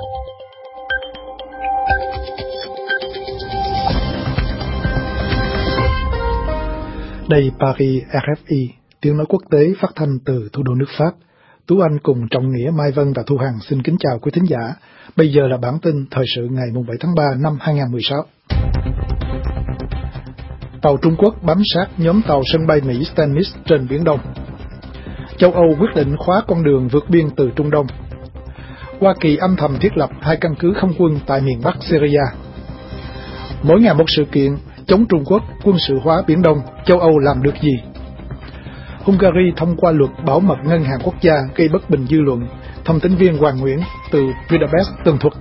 Đây Paris RFI, tiếng nói quốc tế phát thanh từ thủ đô nước Pháp. Tú Anh cùng Trọng Nghĩa, Mai Vân và Thu Hằng xin kính chào quý thính giả. Bây giờ là bản tin thời sự ngày 7 tháng 3 năm 2016. Tàu Trung Quốc bám sát nhóm tàu sân bay Mỹ Stennis trên Biển Đông. Châu Âu quyết định khóa con đường vượt biên từ Trung Đông. Hoa Kỳ âm thầm thiết lập 2 căn cứ không quân tại miền Bắc Syria. Mỗi ngày một sự kiện chống Trung Quốc, quân sự hóa Biển Đông, châu Âu làm được gì? Hungary thông qua luật bảo mật ngân hàng quốc gia gây bất bình dư luận. Thông tấn viên Hoàng Nguyễn từ Budapest tường thuật.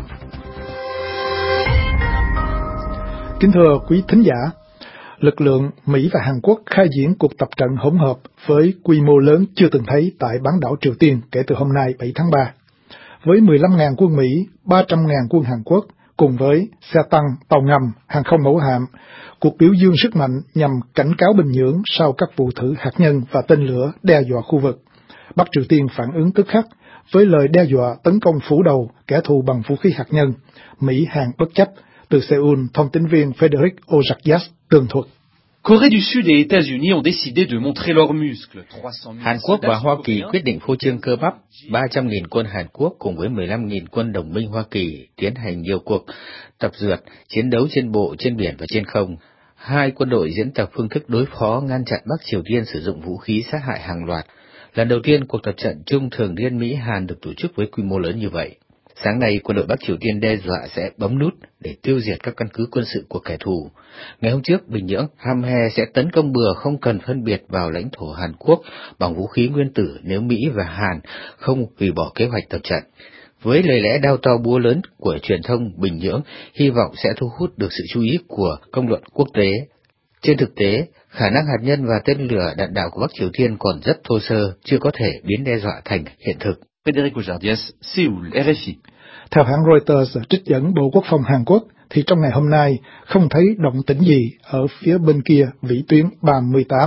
Kính thưa quý thính giả, lực lượng Mỹ và Hàn Quốc khai diễn cuộc tập trận hỗn hợp với quy mô lớn chưa từng thấy tại bán đảo Triều Tiên kể từ hôm nay 7 tháng 3. Với 15.000 quân Mỹ, 300.000 quân Hàn Quốc, cùng với xe tăng, tàu ngầm, hàng không mẫu hạm, cuộc biểu dương sức mạnh nhằm cảnh cáo Bình Nhưỡng sau các vụ thử hạt nhân và tên lửa đe dọa khu vực. Bắc Triều Tiên phản ứng tức khắc với lời đe dọa tấn công phủ đầu kẻ thù bằng vũ khí hạt nhân. Mỹ Hàn bất chấp. Từ Seoul, thông tấn viên Frederick Ozakias tường thuật. Corée du Sud et États-Unis ont décidé de montrer leurs muscles. Hàn Quốc và Hoa Kỳ quyết định phô trương cơ bắp. 300.000 quân Hàn Quốc cùng với 15.000 quân đồng minh Hoa Kỳ tiến hành nhiều cuộc tập dượt, chiến đấu trên bộ, trên biển và trên không. 2 quân đội diễn tập phương thức đối phó ngăn chặn Bắc Triều Tiên sử dụng vũ khí sát hại hàng loạt. Lần đầu tiên cuộc tập trận chung thường niên Mỹ-Hàn được tổ chức với quy mô lớn như vậy. Sáng nay, quân đội Bắc Triều Tiên đe dọa sẽ bấm nút để tiêu diệt các căn cứ quân sự của kẻ thù. Ngày hôm trước, Bình Nhưỡng hăm he sẽ tấn công bừa không cần phân biệt vào lãnh thổ Hàn Quốc bằng vũ khí nguyên tử nếu Mỹ và Hàn không hủy bỏ kế hoạch tập trận. Với lời lẽ đao to búa lớn của truyền thông, Bình Nhưỡng hy vọng sẽ thu hút được sự chú ý của công luận quốc tế. Trên thực tế, khả năng hạt nhân và tên lửa đạn đạo của Bắc Triều Tiên còn rất thô sơ, chưa có thể biến đe dọa thành hiện thực. Frédéric Ozakias, Seoul, RFI. Theo hãng Reuters trích dẫn Bộ Quốc phòng Hàn Quốc, thì trong ngày hôm nay không thấy động tĩnh gì ở phía bên kia vĩ tuyến 38.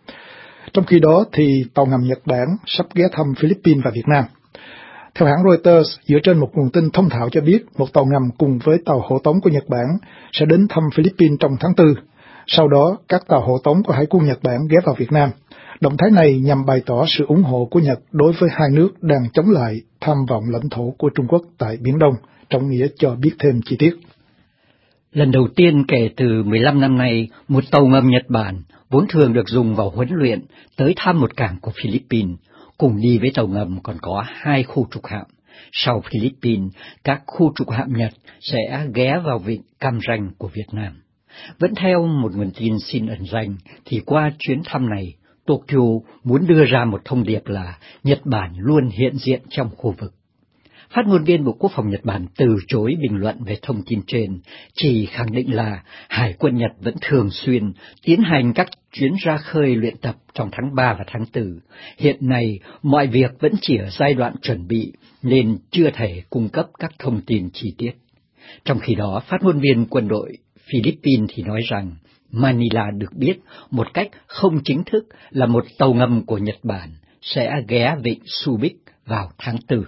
Trong khi đó thì tàu ngầm Nhật Bản sắp ghé thăm Philippines và Việt Nam. Theo hãng Reuters, dựa trên một nguồn tin thông thạo cho biết một tàu ngầm cùng với tàu hộ tống của Nhật Bản sẽ đến thăm Philippines trong tháng 4. Sau đó, các tàu hộ tống của Hải quân Nhật Bản ghé vào Việt Nam. Động thái này nhằm bày tỏ sự ủng hộ của Nhật đối với hai nước đang chống lại tham vọng lãnh thổ của Trung Quốc tại Biển Đông. Trọng Nghĩa cho biết thêm chi tiết. Lần đầu tiên kể từ 15 năm nay, một tàu ngầm Nhật Bản, vốn thường được dùng vào huấn luyện, tới thăm một cảng của Philippines. Cùng đi với tàu ngầm còn có 2 khu trục hạm. Sau Philippines, các khu trục hạm Nhật sẽ ghé vào vịnh Cam Ranh của Việt Nam. Vẫn theo một nguồn tin xin ẩn danh, thì qua chuyến thăm này, Tokyo muốn đưa ra một thông điệp là Nhật Bản luôn hiện diện trong khu vực. Phát ngôn viên Bộ Quốc phòng Nhật Bản từ chối bình luận về thông tin trên, chỉ khẳng định là Hải quân Nhật vẫn thường xuyên tiến hành các chuyến ra khơi luyện tập trong tháng 3 và tháng 4. Hiện nay, mọi việc vẫn chỉ ở giai đoạn chuẩn bị, nên chưa thể cung cấp các thông tin chi tiết. Trong khi đó, phát ngôn viên quân đội Philippines thì nói rằng Manila được biết một cách không chính thức là một tàu ngầm của Nhật Bản sẽ ghé vịnh Subic vào tháng 4.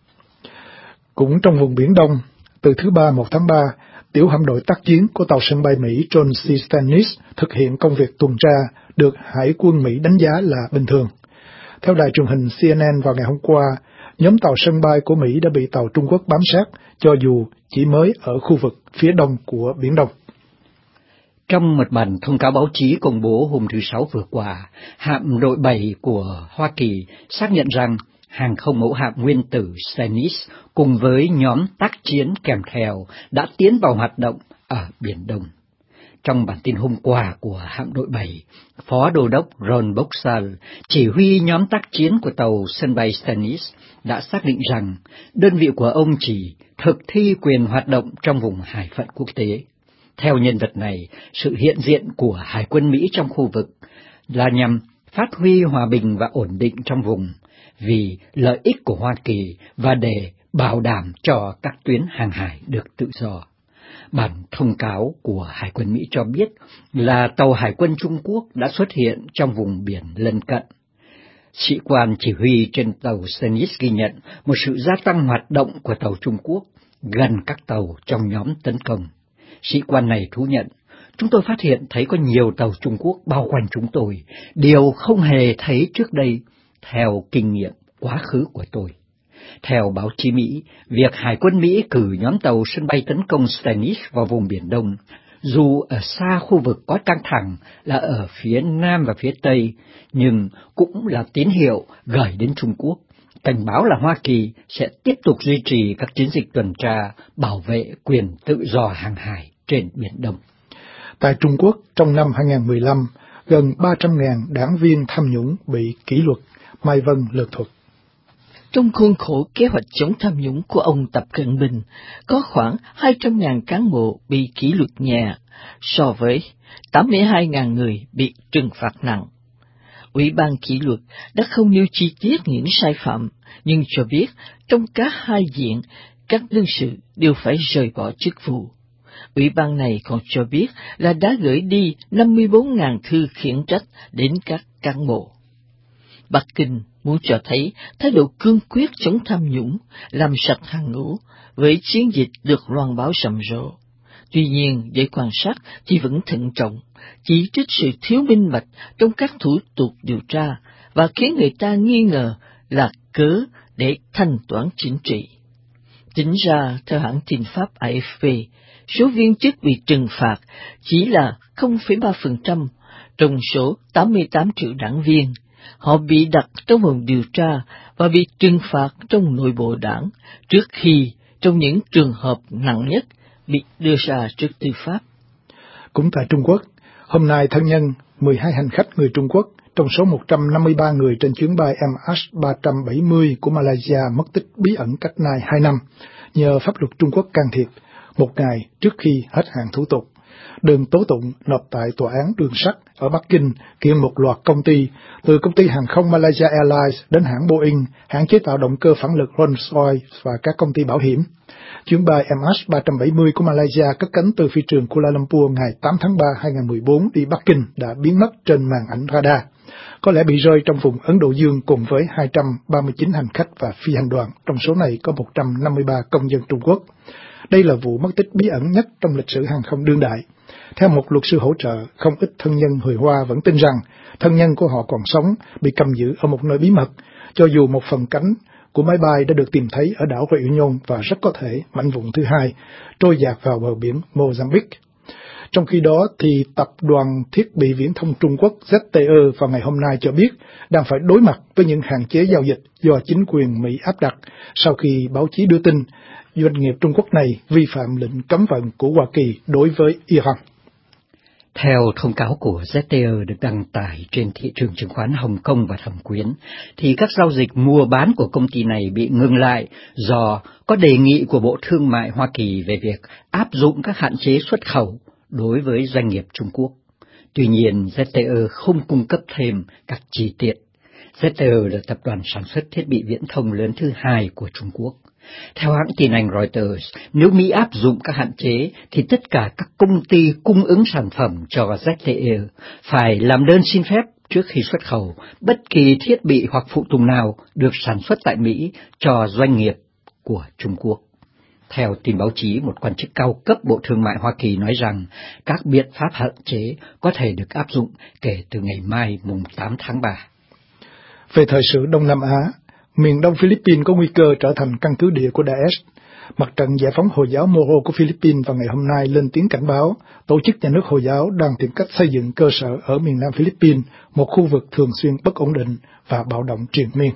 Cũng trong vùng Biển Đông, từ thứ Ba 1 tháng 3, tiểu hạm đội tác chiến của tàu sân bay Mỹ John C. Stennis thực hiện công việc tuần tra được Hải quân Mỹ đánh giá là bình thường. Theo đài truyền hình CNN vào ngày hôm qua, nhóm tàu sân bay của Mỹ đã bị tàu Trung Quốc bám sát, cho dù chỉ mới ở khu vực phía đông của Biển Đông. Trong một bản thông cáo báo chí công bố hôm thứ Sáu vừa qua, hạm đội 7 của Hoa Kỳ xác nhận rằng hàng không mẫu hạm nguyên tử Stennis cùng với nhóm tác chiến kèm theo đã tiến vào hoạt động ở Biển Đông. Trong bản tin hôm qua của hạm đội 7, Phó Đô đốc Ron Boxall, chỉ huy nhóm tác chiến của tàu sân bay Stennis, đã xác định rằng đơn vị của ông chỉ thực thi quyền hoạt động trong vùng hải phận quốc tế. Theo nhân vật này, sự hiện diện của Hải quân Mỹ trong khu vực là nhằm phát huy hòa bình và ổn định trong vùng, vì lợi ích của Hoa Kỳ và để bảo đảm cho các tuyến hàng hải được tự do. Bản thông cáo của Hải quân Mỹ cho biết là tàu Hải quân Trung Quốc đã xuất hiện trong vùng biển lân cận. Sĩ quan chỉ huy trên tàu Stennis ghi nhận một sự gia tăng hoạt động của tàu Trung Quốc gần các tàu trong nhóm tấn công. Sĩ quan này thú nhận, chúng tôi phát hiện thấy có nhiều tàu Trung Quốc bao quanh chúng tôi, điều không hề thấy trước đây, theo kinh nghiệm quá khứ của tôi. Theo báo chí Mỹ, việc Hải quân Mỹ cử nhóm tàu sân bay tấn công Stennis vào vùng Biển Đông, dù ở xa khu vực có căng thẳng là ở phía Nam và phía Tây, nhưng cũng là tín hiệu gửi đến Trung Quốc, cảnh báo là Hoa Kỳ sẽ tiếp tục duy trì các chiến dịch tuần tra bảo vệ quyền tự do hàng hải trên Biển Đông. Tại Trung Quốc, trong năm 2015, gần 300.000 đảng viên tham nhũng bị kỷ luật. Mai Vân lược thuật. Trong khuôn khổ kế hoạch chống tham nhũng của ông Tập Cận Bình, có khoảng 200.000 cán bộ bị kỷ luật nhẹ, so với 82.000 người bị trừng phạt nặng. Ủy ban kỷ luật đã không nêu chi tiết những sai phạm, nhưng cho biết trong cả hai diện, các đương sự đều phải rời bỏ chức vụ. Ủy ban này còn cho biết là đã gửi đi 54.000 thư khiển trách đến các cán bộ. Bắc Kinh muốn cho thấy thái độ cương quyết chống tham nhũng, làm sạch hàng ngũ, với chiến dịch được loan báo rầm rộ. Tuy nhiên, giới quan sát thì vẫn thận trọng, chỉ trích sự thiếu minh bạch trong các thủ tục điều tra và khiến người ta nghi ngờ là cớ để thanh toán chính trị. Tính ra, theo hãng tin Pháp AFP, số viên chức bị trừng phạt chỉ là 0,3% trong số 88 triệu đảng viên. Họ bị đặt trong vòng điều tra và bị trừng phạt trong nội bộ đảng, trước khi trong những trường hợp nặng nhất bị đưa ra trước tư pháp. Cũng tại Trung Quốc, hôm nay thân nhân 12 hành khách người Trung Quốc trong số 153 người trên chuyến bay MH370 của Malaysia mất tích bí ẩn cách nay 2 năm, nhờ pháp luật Trung Quốc can thiệp, một ngày trước khi hết hạn thủ tục. Đơn tố tụng nộp tại tòa án đường sắt ở Bắc Kinh kiện một loạt công ty, từ công ty hàng không Malaysia Airlines đến hãng Boeing, hãng chế tạo động cơ phản lực Rolls-Royce và các công ty bảo hiểm. Chuyến bay MH370 của Malaysia cất cánh từ phi trường Kuala Lumpur ngày 8 tháng 3 2014 đi Bắc Kinh đã biến mất trên màn ảnh radar, có lẽ bị rơi trong vùng Ấn Độ Dương cùng với 239 hành khách và phi hành đoàn, trong số này có 153 công dân Trung Quốc. Đây là vụ mất tích bí ẩn nhất trong lịch sử hàng không đương đại. Theo một luật sư hỗ trợ, không ít thân nhân người Hoa vẫn tin rằng thân nhân của họ còn sống, bị cầm giữ ở một nơi bí mật, cho dù một phần cánh của máy bay đã được tìm thấy ở đảo Réunion và rất có thể mảnh vụn thứ hai trôi dạt vào bờ biển Mozambique. Trong khi đó, thì Tập đoàn Thiết bị Viễn thông Trung Quốc ZTE vào ngày hôm nay cho biết đang phải đối mặt với những hạn chế giao dịch do chính quyền Mỹ áp đặt sau khi báo chí đưa tin doanh nghiệp Trung Quốc này vi phạm lệnh cấm vận của Hoa Kỳ đối với Iran. Theo thông cáo của ZTE được đăng tải trên thị trường chứng khoán Hồng Kông và Thẩm Quyến, thì các giao dịch mua bán của công ty này bị ngừng lại do có đề nghị của Bộ Thương mại Hoa Kỳ về việc áp dụng các hạn chế xuất khẩu đối với doanh nghiệp Trung Quốc. Tuy nhiên, ZTE không cung cấp thêm các chi tiết. ZTE là tập đoàn sản xuất thiết bị viễn thông lớn thứ hai của Trung Quốc. Theo hãng tin Anh Reuters, nếu Mỹ áp dụng các hạn chế, thì tất cả các công ty cung ứng sản phẩm cho ZTE phải làm đơn xin phép trước khi xuất khẩu bất kỳ thiết bị hoặc phụ tùng nào được sản xuất tại Mỹ cho doanh nghiệp của Trung Quốc. Theo tin báo chí, một quan chức cao cấp Bộ Thương mại Hoa Kỳ nói rằng các biện pháp hạn chế có thể được áp dụng kể từ ngày mai mùng 8 tháng 3. Về thời sự Đông Nam Á, miền đông Philippines có nguy cơ trở thành căn cứ địa của Daesh. Mặt trận Giải phóng Hồi giáo Moro của Philippines vào ngày hôm nay lên tiếng cảnh báo tổ chức nhà nước Hồi giáo đang tìm cách xây dựng cơ sở ở miền nam Philippines, một khu vực thường xuyên bất ổn định và bạo động triền miên.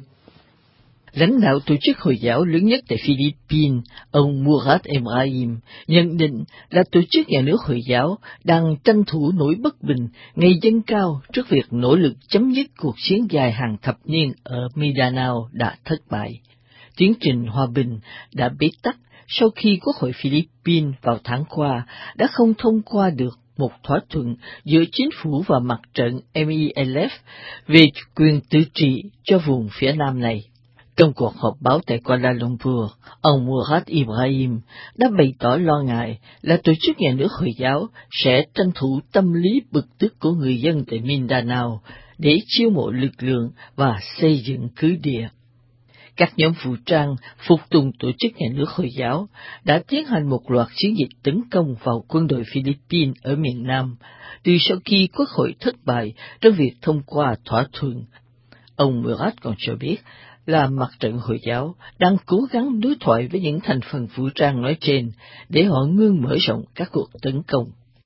Lãnh đạo tổ chức Hồi giáo lớn nhất tại Philippines, ông Murad Ebrahim, nhận định là tổ chức nhà nước Hồi giáo đang tranh thủ nỗi bất bình ngày dâng cao trước việc nỗ lực chấm dứt cuộc chiến dài hàng thập niên ở Mindanao đã thất bại. Tiến trình hòa bình đã bế tắc sau khi Quốc hội Philippines vào tháng qua đã không thông qua được một thỏa thuận giữa chính phủ và mặt trận MILF về quyền tự trị cho vùng phía nam này. Trong cuộc họp báo tại Kuala Lumpur, ông Murad Ibrahim đã bày tỏ lo ngại là tổ chức nhà nước Hồi giáo sẽ tranh thủ tâm lý bực tức của người dân tại Mindanao để chiêu mộ lực lượng và xây dựng cứ địa. Các nhóm vũ trang phục tùng tổ chức nhà nước Hồi giáo đã tiến hành một loạt chiến dịch tấn công vào quân đội Philippines ở miền Nam, từ sau khi Quốc hội thất bại trong việc thông qua thỏa thuận. Ông Murad còn cho biết là mặt trận Hồi giáo đang cố gắng đối thoại với những thành phần vũ trang nói trên để họ ngưng mở rộng các cuộc tấn công.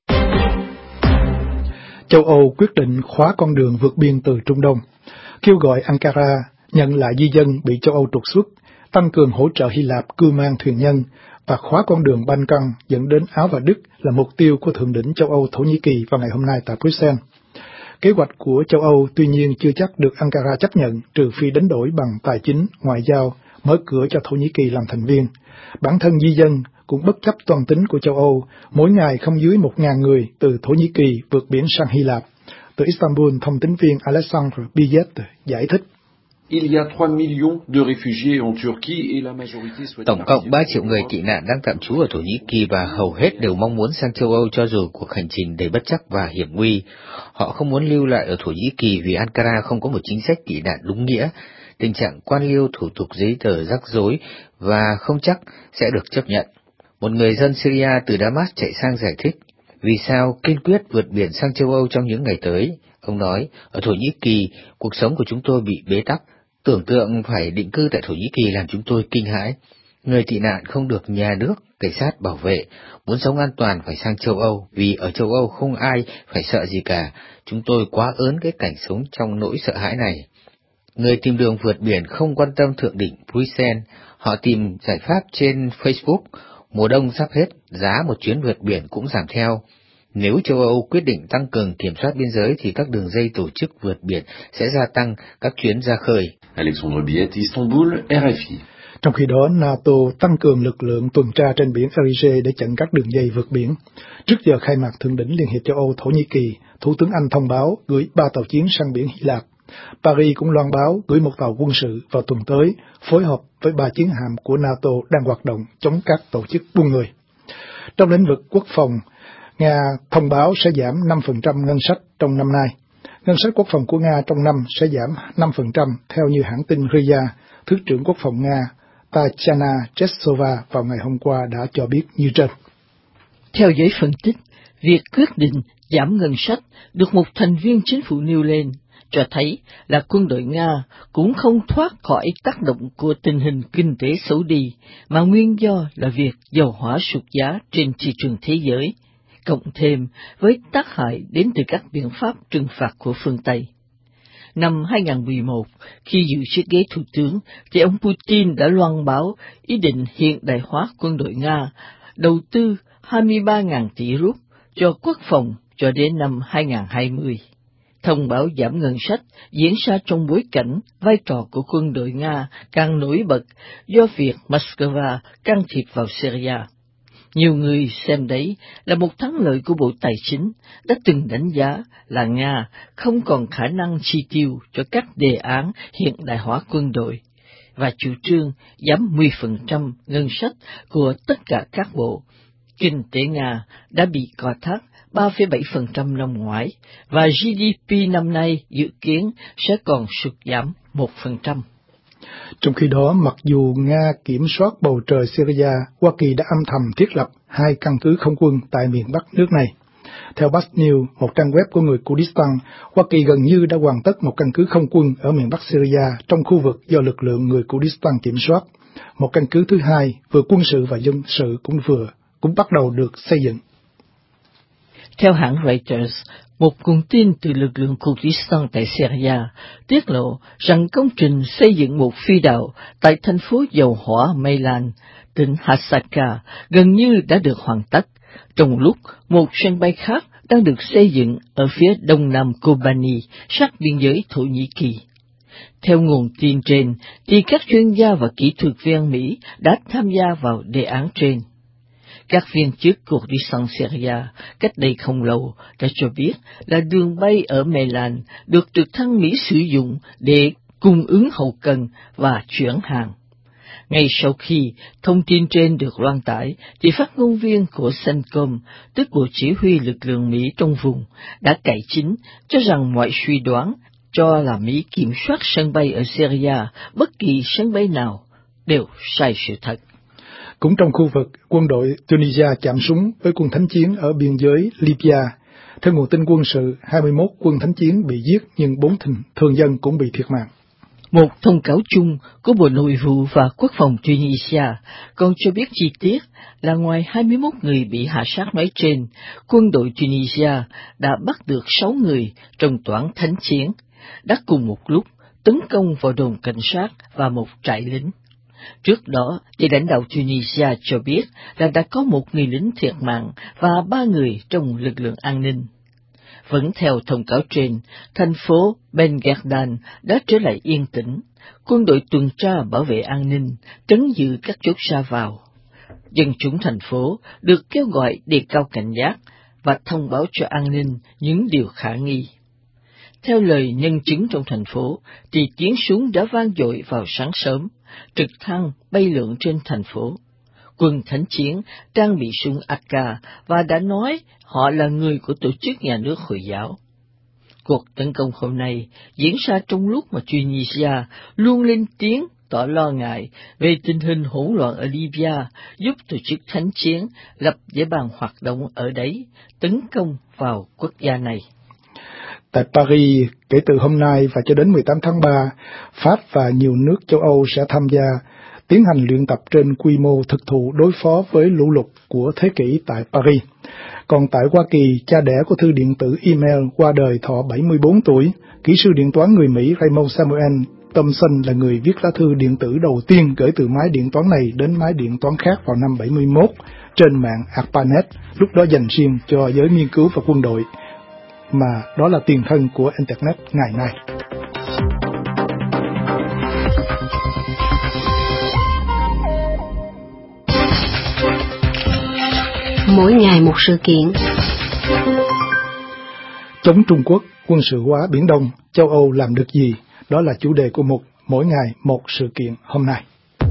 Châu Âu quyết định khóa con đường vượt biên từ Trung Đông, kêu gọi Ankara nhận lại di dân bị châu Âu trục xuất, tăng cường hỗ trợ Hy Lạp cưu mang thuyền nhân và khóa con đường Balkan dẫn đến Áo và Đức là mục tiêu của Thượng đỉnh châu Âu Thổ Nhĩ Kỳ vào ngày hôm nay tại Bruxelles. Kế hoạch của châu Âu tuy nhiên chưa chắc được Ankara chấp nhận, trừ phi đánh đổi bằng tài chính, ngoại giao, mở cửa cho Thổ Nhĩ Kỳ làm thành viên. Bản thân di dân cũng bất chấp toàn tính của châu Âu, mỗi ngày không dưới 1.000 người từ Thổ Nhĩ Kỳ vượt biển sang Hy Lạp. Từ Istanbul, thông tấn viên Alexandre Bizet giải thích. Tổng cộng 3 triệu người tị nạn đang tạm trú ở Thổ Nhĩ Kỳ và hầu hết đều mong muốn sang châu Âu cho dù cuộc hành trình đầy bất trắc và hiểm nguy. Họ không muốn lưu lại ở Thổ Nhĩ Kỳ vì Ankara không có một chính sách tị nạn đúng nghĩa. Tình trạng quan liêu thủ tục giấy tờ rắc rối và không chắc sẽ được chấp nhận. Một người dân Syria từ Damas chạy sang giải thích vì sao kiên quyết vượt biển sang châu Âu trong những ngày tới. Ông nói, ở Thổ Nhĩ Kỳ, cuộc sống của chúng tôi bị bế tắc. Tưởng tượng phải định cư tại Thổ Nhĩ Kỳ làm chúng tôi kinh hãi. Người tị nạn không được nhà nước, cảnh sát bảo vệ, muốn sống an toàn phải sang châu Âu, vì ở châu Âu không ai phải sợ gì cả. Chúng tôi quá ớn cái cảnh sống trong nỗi sợ hãi này. Người tìm đường vượt biển không quan tâm thượng đỉnh Bruxelles, họ tìm giải pháp trên Facebook. Mùa đông sắp hết, giá một chuyến vượt biển cũng giảm theo. Nếu châu Âu quyết định tăng cường kiểm soát biên giới thì các đường dây tổ chức vượt biển sẽ gia tăng các chuyến ra khơi. Alexandre Bizet, Istanbul, RFI. Trong khi đó, NATO tăng cường lực lượng tuần tra trên biển Ege để chặn các đường dây vượt biển. Trước giờ khai mạc Thượng đỉnh Liên hiệp châu Âu Thổ Nhĩ Kỳ, Thủ tướng Anh thông báo gửi 3 tàu chiến sang biển Hy Lạp. Paris cũng loan báo gửi một tàu quân sự vào tuần tới, phối hợp với 3 chiến hạm của NATO đang hoạt động chống các tổ chức buôn người. Trong lĩnh vực quốc phòng, Nga thông báo sẽ giảm 5% ngân sách trong năm nay. Ngân sách quốc phòng của Nga trong năm sẽ giảm 5% theo như hãng tin RIA, Thứ trưởng Quốc phòng Nga Tatiana Chesova vào ngày hôm qua đã cho biết như trên. Theo giới phân tích, việc quyết định giảm ngân sách được một thành viên chính phủ nêu lên cho thấy là quân đội Nga cũng không thoát khỏi tác động của tình hình kinh tế xấu đi, mà nguyên do là việc dầu hỏa sụt giá trên thị trường thế giới, cộng thêm với tác hại đến từ các biện pháp trừng phạt của phương Tây. Năm 2011, khi giữ chiếc ghế thủ tướng, thì ông Putin đã loan báo ý định hiện đại hóa quân đội Nga, đầu tư 23.000 tỷ rúp cho quốc phòng cho đến năm 2020. Thông báo giảm ngân sách diễn ra trong bối cảnh vai trò của quân đội Nga càng nổi bật do việc Moscow can thiệp vào Syria. Nhiều người xem đấy là một thắng lợi của Bộ Tài chính đã từng đánh giá là Nga không còn khả năng chi tiêu cho các đề án hiện đại hóa quân đội, và chủ trương giảm 10% ngân sách của tất cả các bộ. Kinh tế Nga đã bị cò thắt 3,7% năm ngoái, và GDP năm nay dự kiến sẽ còn sụt giảm 1%. Trong khi đó, mặc dù Nga kiểm soát bầu trời Syria, Hoa Kỳ đã âm thầm thiết lập 2 căn cứ không quân tại miền Bắc nước này. Theo Bas News, một trang web của người Kurdistan, Hoa Kỳ gần như đã hoàn tất một căn cứ không quân ở miền Bắc Syria trong khu vực do lực lượng người Kurdistan kiểm soát. Một căn cứ thứ hai, vừa quân sự và dân sự cũng bắt đầu được xây dựng. Theo hãng Reuters, một nguồn tin từ lực lượng Kurdistan tại Syria tiết lộ rằng công trình xây dựng một phi đạo tại thành phố dầu hỏa Meylan, tỉnh Hasaka, gần như đã được hoàn tất, trong lúc một sân bay khác đang được xây dựng ở phía đông nam Kobani, sát biên giới Thổ Nhĩ Kỳ. Theo nguồn tin trên, thì các chuyên gia và kỹ thuật viên Mỹ đã tham gia vào đề án trên. Các viên chức Kurdistan Syria cách đây không lâu đã cho biết là đường bay ở Meylan được trực thăng Mỹ sử dụng để cung ứng hậu cần và chuyển hàng. Ngay sau khi thông tin trên được loan tải, thì phát ngôn viên của CENTCOM, tức Bộ Chỉ huy lực lượng Mỹ trong vùng, đã cải chính cho rằng mọi suy đoán cho là Mỹ kiểm soát sân bay ở Syria, bất kỳ sân bay nào, đều sai sự thật. Cũng trong khu vực, quân đội Tunisia chạm súng với quân thánh chiến ở biên giới Libya. Theo nguồn tin quân sự, 21 quân thánh chiến bị giết nhưng 4 thường dân cũng bị thiệt mạng. Một thông cáo chung của Bộ Nội vụ và Quốc phòng Tunisia còn cho biết chi tiết là ngoài 21 người bị hạ sát nói trên, quân đội Tunisia đã bắt được 6 người trong toán thánh chiến, đã cùng một lúc tấn công vào đồn cảnh sát và một trại lính. Trước đó, thì lãnh đạo Tunisia cho biết là đã có 1 người lính thiệt mạng và 3 người trong lực lượng an ninh. Vẫn theo thông cáo trên, thành phố Ben-Gherdan đã trở lại yên tĩnh, quân đội tuần tra bảo vệ an ninh, trấn giữ các chốt ra vào. Dân chúng thành phố được kêu gọi đề cao cảnh giác và thông báo cho an ninh những điều khả nghi. Theo lời nhân chứng trong thành phố, thì tiếng súng đã vang dội vào sáng sớm, trực thăng bay lượn trên thành phố. Quân thánh chiến trang bị súng AK và đã nói họ là người của tổ chức nhà nước Hồi giáo. Cuộc tấn công hôm nay diễn ra trong lúc mà Tunisia luôn lên tiếng tỏ lo ngại về tình hình hỗn loạn ở Libya, giúp tổ chức thánh chiến lập dễ bàn hoạt động ở đấy, tấn công vào quốc gia này. Tại Paris, kể từ hôm nay và cho đến 18 tháng 3, Pháp và nhiều nước châu Âu sẽ tham gia tiến hành luyện tập trên quy mô thực thụ đối phó với lũ lụt của thế kỷ tại Paris. Còn tại Hoa Kỳ, cha đẻ của thư điện tử email qua đời thọ 74 tuổi, kỹ sư điện toán người Mỹ Raymond Samuel Thomson là người viết lá thư điện tử đầu tiên gửi từ máy điện toán này đến máy điện toán khác vào năm 71 trên mạng ARPANET, lúc đó dành riêng cho giới nghiên cứu và quân đội, mà đó là tiền thân của Internet ngày nay. Mỗi ngày một sự kiện. Chống Trung Quốc, quân sự hóa Biển Đông, châu Âu làm được gì? Đó là chủ đề của Mỗi ngày một sự kiện hôm nay.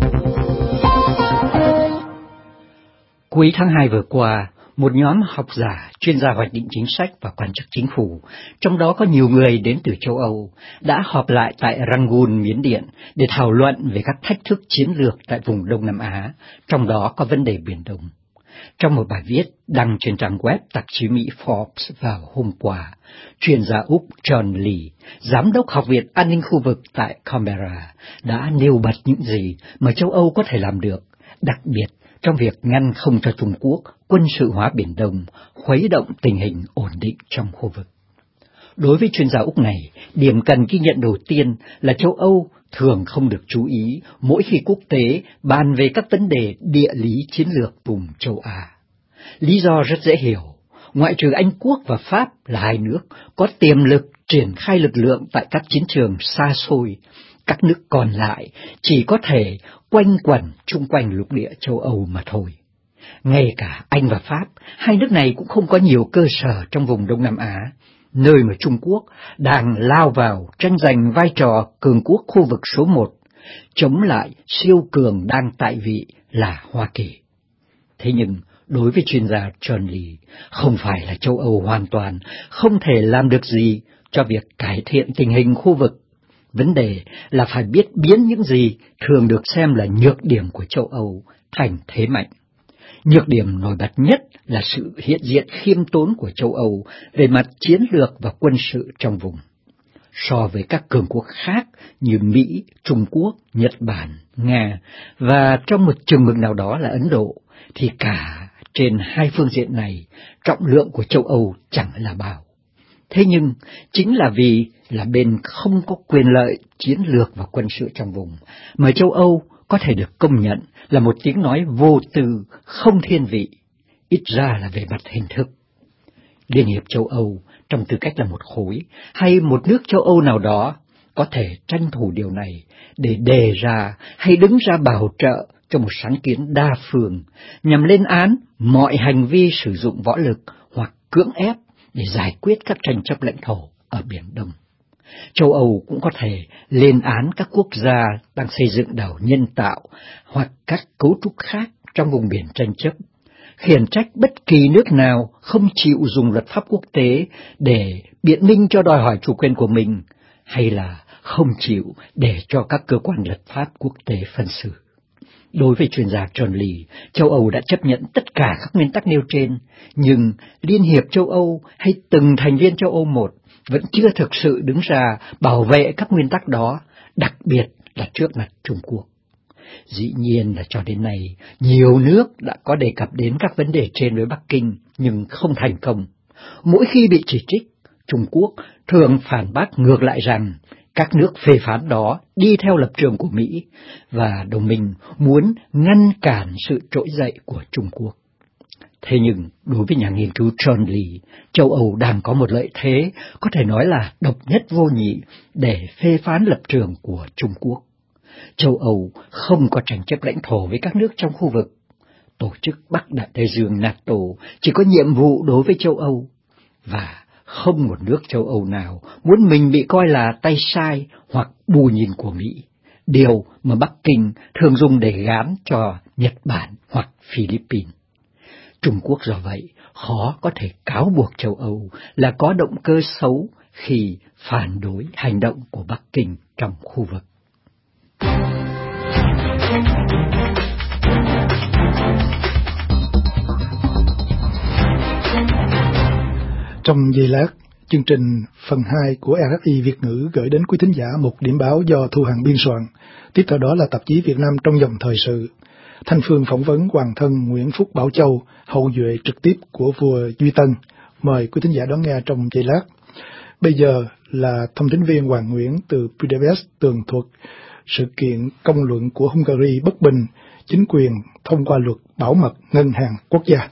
Cuối tháng 2 vừa qua, một nhóm học giả, chuyên gia hoạch định chính sách và quan chức chính phủ, trong đó có nhiều người đến từ châu Âu, đã họp lại tại Rangoon, Miến Điện để thảo luận về các thách thức chiến lược tại vùng Đông Nam Á, trong đó có vấn đề Biển Đông. Trong một bài viết đăng trên trang web tạp chí Mỹ Forbes vào hôm qua, chuyên gia Úc John Lee, giám đốc Học viện An ninh khu vực tại Canberra, đã nêu bật những gì mà châu Âu có thể làm được, đặc biệt trong việc ngăn không cho Trung Quốc quân sự hóa Biển Đông, khuấy động tình hình ổn định trong khu vực. Đối với chuyên gia Úc này, điểm cần ghi nhận đầu tiên là châu Âu thường không được chú ý mỗi khi quốc tế bàn về các vấn đề địa lý chiến lược vùng châu Á. Lý do rất dễ hiểu, ngoại trừ Anh Quốc và Pháp là hai nước có tiềm lực triển khai lực lượng tại các chiến trường xa xôi, các nước còn lại chỉ có thể quanh quẩn chung quanh lục địa châu Âu mà thôi. Ngay cả Anh và Pháp, hai nước này cũng không có nhiều cơ sở trong vùng Đông Nam Á, nơi mà Trung Quốc đang lao vào tranh giành vai trò cường quốc khu vực số 1, chống lại siêu cường đang tại vị là Hoa Kỳ. Thế nhưng, đối với chuyên gia John Lee, không phải là châu Âu hoàn toàn không thể làm được gì cho việc cải thiện tình hình khu vực. Vấn đề là phải biết biến những gì thường được xem là nhược điểm của châu Âu thành thế mạnh. Nhược điểm nổi bật nhất là sự hiện diện khiêm tốn của châu Âu về mặt chiến lược và quân sự trong vùng. So với các cường quốc khác như Mỹ, Trung Quốc, Nhật Bản, Nga và trong một chừng mực nào đó là Ấn Độ, thì cả trên hai phương diện này, trọng lượng của châu Âu chẳng là bao. Thế nhưng, chính là vì là bên không có quyền lợi chiến lược và quân sự trong vùng, mà châu Âu có thể được công nhận là một tiếng nói vô tư, không thiên vị, ít ra là về mặt hình thức. Liên hiệp châu Âu, trong tư cách là một khối, hay một nước châu Âu nào đó, có thể tranh thủ điều này để đề ra hay đứng ra bảo trợ cho một sáng kiến đa phương, nhằm lên án mọi hành vi sử dụng võ lực hoặc cưỡng ép để giải quyết các tranh chấp lãnh thổ ở Biển Đông. Châu Âu cũng có thể lên án các quốc gia đang xây dựng đảo nhân tạo hoặc các cấu trúc khác trong vùng biển tranh chấp, khiển trách bất kỳ nước nào không chịu dùng luật pháp quốc tế để biện minh cho đòi hỏi chủ quyền của mình, hay là không chịu để cho các cơ quan lập pháp quốc tế phân xử. Đối với chuyên gia John Lee, châu Âu đã chấp nhận tất cả các nguyên tắc nêu trên, nhưng Liên hiệp châu Âu hay từng thành viên châu Âu một vẫn chưa thực sự đứng ra bảo vệ các nguyên tắc đó, đặc biệt là trước mặt Trung Quốc. Dĩ nhiên là cho đến nay, nhiều nước đã có đề cập đến các vấn đề trên với Bắc Kinh, nhưng không thành công. Mỗi khi bị chỉ trích, Trung Quốc thường phản bác ngược lại rằng các nước phê phán đó đi theo lập trường của Mỹ, và đồng minh muốn ngăn cản sự trỗi dậy của Trung Quốc. Thế nhưng, đối với nhà nghiên cứu John Lee, châu Âu đang có một lợi thế, có thể nói là độc nhất vô nhị, để phê phán lập trường của Trung Quốc. Châu Âu không có tranh chấp lãnh thổ với các nước trong khu vực. Tổ chức Bắc Đại Tây Dương NATO chỉ có nhiệm vụ đối với châu Âu, và không một nước châu Âu nào muốn mình bị coi là tay sai hoặc bù nhìn của Mỹ, điều mà Bắc Kinh thường dùng để gán cho Nhật Bản hoặc Philippines. Trung Quốc do vậy khó có thể cáo buộc châu Âu là có động cơ xấu khi phản đối hành động của Bắc Kinh trong khu vực. Trong giây lát, chương trình phần 2 của RFI Việt ngữ gửi đến quý thính giả một điểm báo do Thu Hằng biên soạn. Tiếp theo đó là tạp chí Việt Nam trong dòng thời sự. Thanh Phương phỏng vấn Hoàng thân Nguyễn Phúc Bảo Châu, hậu duệ trực tiếp của vua Duy Tân. Mời quý thính giả đón nghe trong giây lát. Bây giờ là thông tín viên Hoàng Nguyễn từ Budapest tường thuật sự kiện công luận của Hungary bất bình, chính quyền thông qua luật bảo mật ngân hàng quốc gia.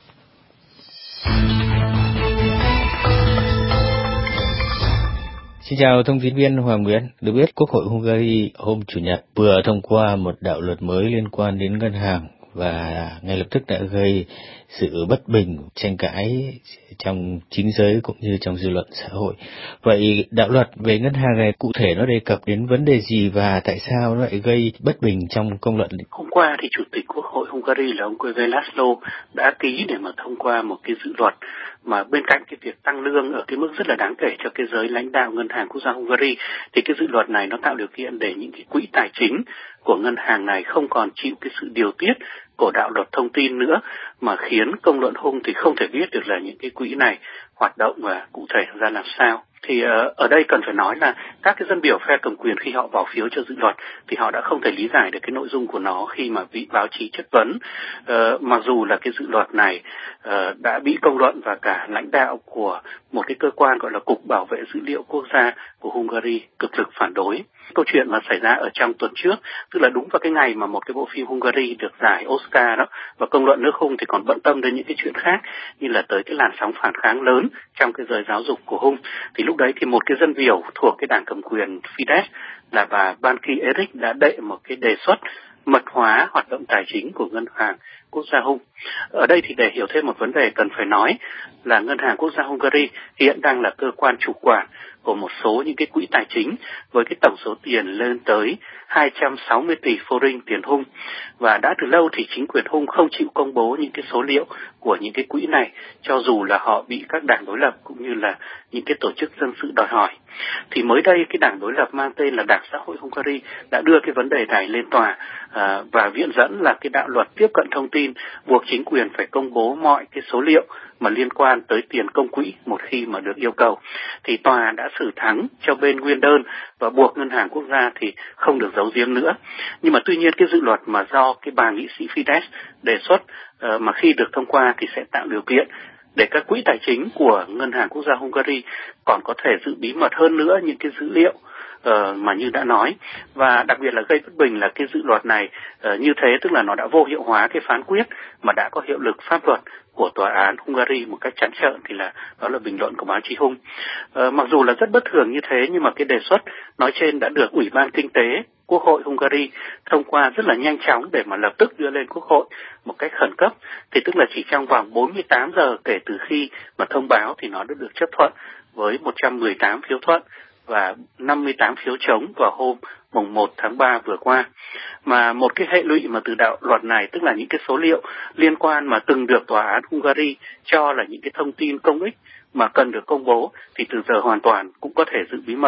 Xin chào thông tín viên Hoàng Nguyễn. Được biết, Quốc hội Hungary hôm Chủ nhật vừa thông qua một đạo luật mới liên quan đến ngân hàng và ngay lập tức đã gây sự bất bình, tranh cãi trong chính giới cũng như trong dư luận xã hội. Vậy đạo luật về ngân hàng này cụ thể nó đề cập đến vấn đề gì và tại sao nó lại gây bất bình trong công luận? Hôm qua thì Chủ tịch Quốc hội Hungary là ông Quebe László đã ký để mà thông qua một cái dự luật mà bên cạnh cái việc tăng lương ở cái mức rất là đáng kể cho cái giới lãnh đạo ngân hàng quốc gia Hungary, thì cái dự luật này nó tạo điều kiện để những cái quỹ tài chính của ngân hàng này không còn chịu cái sự điều tiết của đạo luật thông tin nữa, mà khiến công luận Hung thì không thể biết được là những cái quỹ này hoạt động và cụ thể ra làm sao. Thì ở đây cần phải nói là các cái dân biểu phe cầm quyền khi họ bỏ phiếu cho dự luật thì họ đã không thể lý giải được cái nội dung của nó khi mà bị báo chí chất vấn. Mặc dù là cái dự luật này đã bị công luận và cả lãnh đạo của một cái cơ quan gọi là Cục Bảo vệ Dữ liệu Quốc gia của Hungary cực lực phản đối. Câu chuyện mà xảy ra ở trong tuần trước, tức là đúng vào cái ngày mà một cái bộ phim Hungary được giải Oscar đó, và công luận nước Hung thì còn bận tâm đến những cái chuyện khác như là tới cái làn sóng phản kháng lớn trong cái giới giáo dục của Hung. Thì lúc đấy thì một cái dân biểu thuộc cái đảng cầm quyền Fidesz là bà Banki Erik đã đệ một cái đề xuất mật hóa hoạt động tài chính của ngân hàng quốc gia Hung. Ở đây thì để hiểu thêm một vấn đề cần phải nói là ngân hàng quốc gia Hungary hiện đang là cơ quan chủ quản của một số những cái quỹ tài chính với cái tổng số tiền lên tới 260 tỷ forint tiền Hung, và đã từ lâu thì chính quyền Hung không chịu công bố những cái số liệu của những cái quỹ này, cho dù là họ bị các đảng đối lập cũng như là những cái tổ chức dân sự đòi hỏi. Thì mới đây cái đảng đối lập mang tên là Đảng Xã hội Hungary đã đưa cái vấn đề này lên tòa và viện dẫn là cái đạo luật tiếp cận thông tin buộc chính quyền phải công bố mọi cái số liệu mà liên quan tới tiền công quỹ một khi mà được yêu cầu. Thì tòa đã xử thắng cho bên nguyên đơn và buộc ngân hàng quốc gia thì không được giấu giếm nữa. Nhưng mà tuy nhiên cái dự luật mà do cái bà nghị sĩ Fidesz đề xuất mà khi được thông qua thì sẽ tạo điều kiện để các quỹ tài chính của ngân hàng quốc gia Hungary còn có thể giữ bí mật hơn nữa những cái dữ liệu mà như đã nói, và đặc biệt là gây bất bình là cái dự luật này như thế, tức là nó đã vô hiệu hóa cái phán quyết mà đã có hiệu lực pháp luật của tòa án Hungary một cách trắng trợn, thì đó là bình luận của báo chí Hung. Mặc dù là rất bất thường như thế, nhưng mà cái đề xuất nói trên đã được Ủy ban Kinh tế Quốc hội Hungary thông qua rất là nhanh chóng để mà lập tức đưa lên Quốc hội một cách khẩn cấp. Thì tức là chỉ trong vòng 48 giờ kể từ khi mà thông báo thì nó đã được chấp thuận với 118 phiếu thuận và 58 phiếu chống vào hôm mùng 1 tháng 3 vừa qua. Mà một cái hệ lụy mà từ đạo luật này, tức là những cái số liệu liên quan mà từng được tòa án Hungary cho là những cái thông tin công ích mà cần được công bố, thì từ giờ hoàn toàn cũng có thể giữ bí mật.